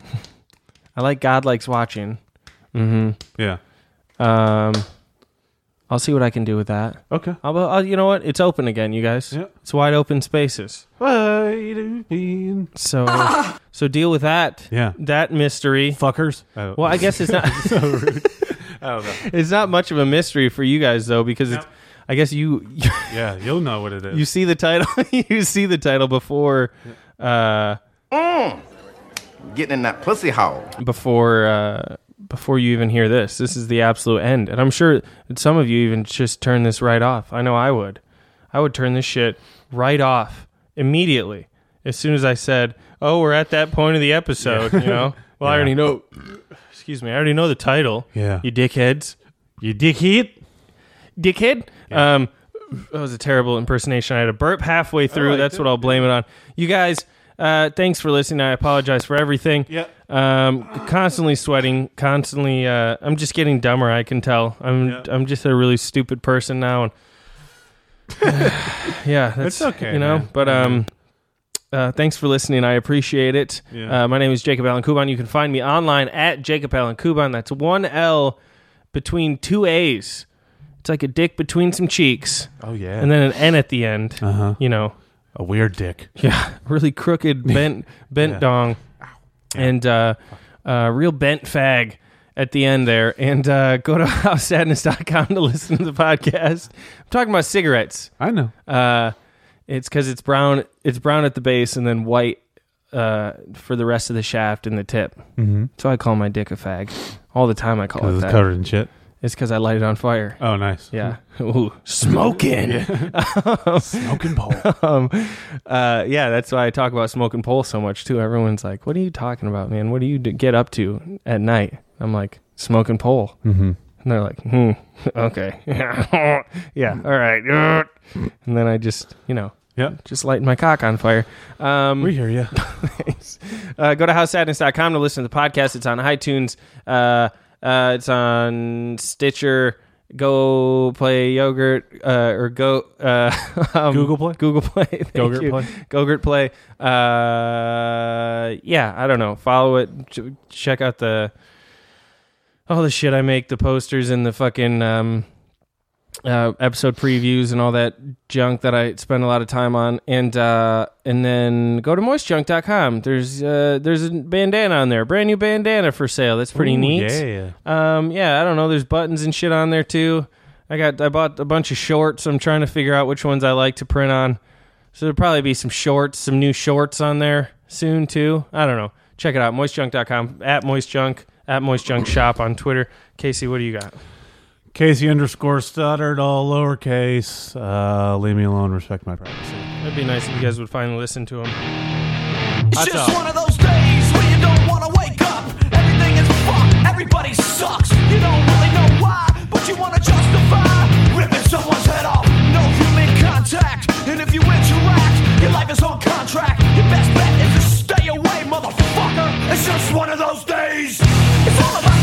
I like God likes watching. Mm-hmm. Yeah. Um, I'll see what I can do with that. Okay. I'll, I'll, you know what? It's open again, you guys. Yeah. It's wide open spaces. Wide open. So, so deal with that. Yeah. That mystery. Fuckers. Oh. Well, I guess it's not. So rude. I don't know. It's not much of a mystery for you guys though, because it's. I guess you. Yeah, you'll know what it is. You see the title. You see the title before. Uh, Mm. Getting in that pussy hole. before uh, before you even hear this. This is the absolute end. And I'm sure that some of you even just turn this right off. I know I would. I would turn this shit right off immediately as soon as I said, oh, we're at that point of the episode, you know? Well, I Yeah. already know. Excuse me. I already know the title. Yeah. You dickheads. You dickhead. Dickhead? Um, that was a terrible impersonation. I had a burp halfway through. liked That's it. what I'll blame it on. You guys, uh, thanks for listening. I apologize for everything. Yeah. Um, constantly sweating, constantly. Uh, I'm just getting dumber. I can tell. I'm. Yeah. I'm just a really stupid person now. And yeah, that's It's okay, You know, man. but um. Uh, thanks for listening. I appreciate it. Yeah. Uh, my name is Jacob Allen Kuban. You can find me online at Jacob Allen Kuban. That's one L between two A's. It's like a dick between some cheeks. Oh yeah. And then an N at the end. Uh-huh. You know. A weird dick. Yeah. Really crooked, bent, bent Yeah. dong. Yeah. And uh, uh, real bent fag at the end there. And uh, go to house sadness dot com to listen to the podcast. I'm talking about cigarettes. I know. Uh, it's because it's brown. It's brown at the base and then white uh, for the rest of the shaft and the tip. Mm-hmm. So I call my dick a fag all the time. I call it Because that. it's covered in shit. It's because I light it on fire. Oh, nice. Yeah. Ooh, smoking. Yeah. Smoking pole. um, uh, yeah, that's why I talk about smoking pole so much too. Everyone's like, "What are you talking about, man? What do you d- get up to at night?" I'm like, "Smoking pole." Mm-hmm. And they're like, "Hmm, okay, yeah, all right." And then I just, you know, yeah, just lighting my cock on fire. Um, we hear you. uh, go to house sadness dot com to listen to the podcast. It's on iTunes. Uh, uh, it's on Stitcher. Go Play Yogurt uh, or Go uh, um, Google Play. Google Play. Thank Gogurt you. Play. Gogurt Play. Uh, yeah, I don't know. Follow it. Ch- check out the all the shit I make, the posters and the fucking um, uh, episode previews and all that junk that I spend a lot of time on. And uh, and then go to moist junk dot com. There's uh, there's a bandana on there, brand new bandana for sale. That's pretty Ooh, neat. yeah. Um, yeah, I don't know. There's buttons and shit on there too. I got I bought a bunch of shorts. I'm trying to figure out which ones I like to print on. So there'll probably be some shorts, some new shorts on there soon too. I don't know. Check it out, moist junk dot com, at moistjunk, at moistjunk shop on Twitter. Casey, what do you got? Casey underscore stuttered, all lowercase. Uh, leave me alone. Respect my privacy. It'd be nice if you guys would finally listen to him. It's Hot just dog. one of those days where you don't want to wake up. Everything is fucked. Everybody sucks. You don't really know why, but you want to justify ripping someone's head off. No human contact. And if you interact, your life is on contract. Your best bet is to stay away, motherfucker. It's just one of those days. It's all about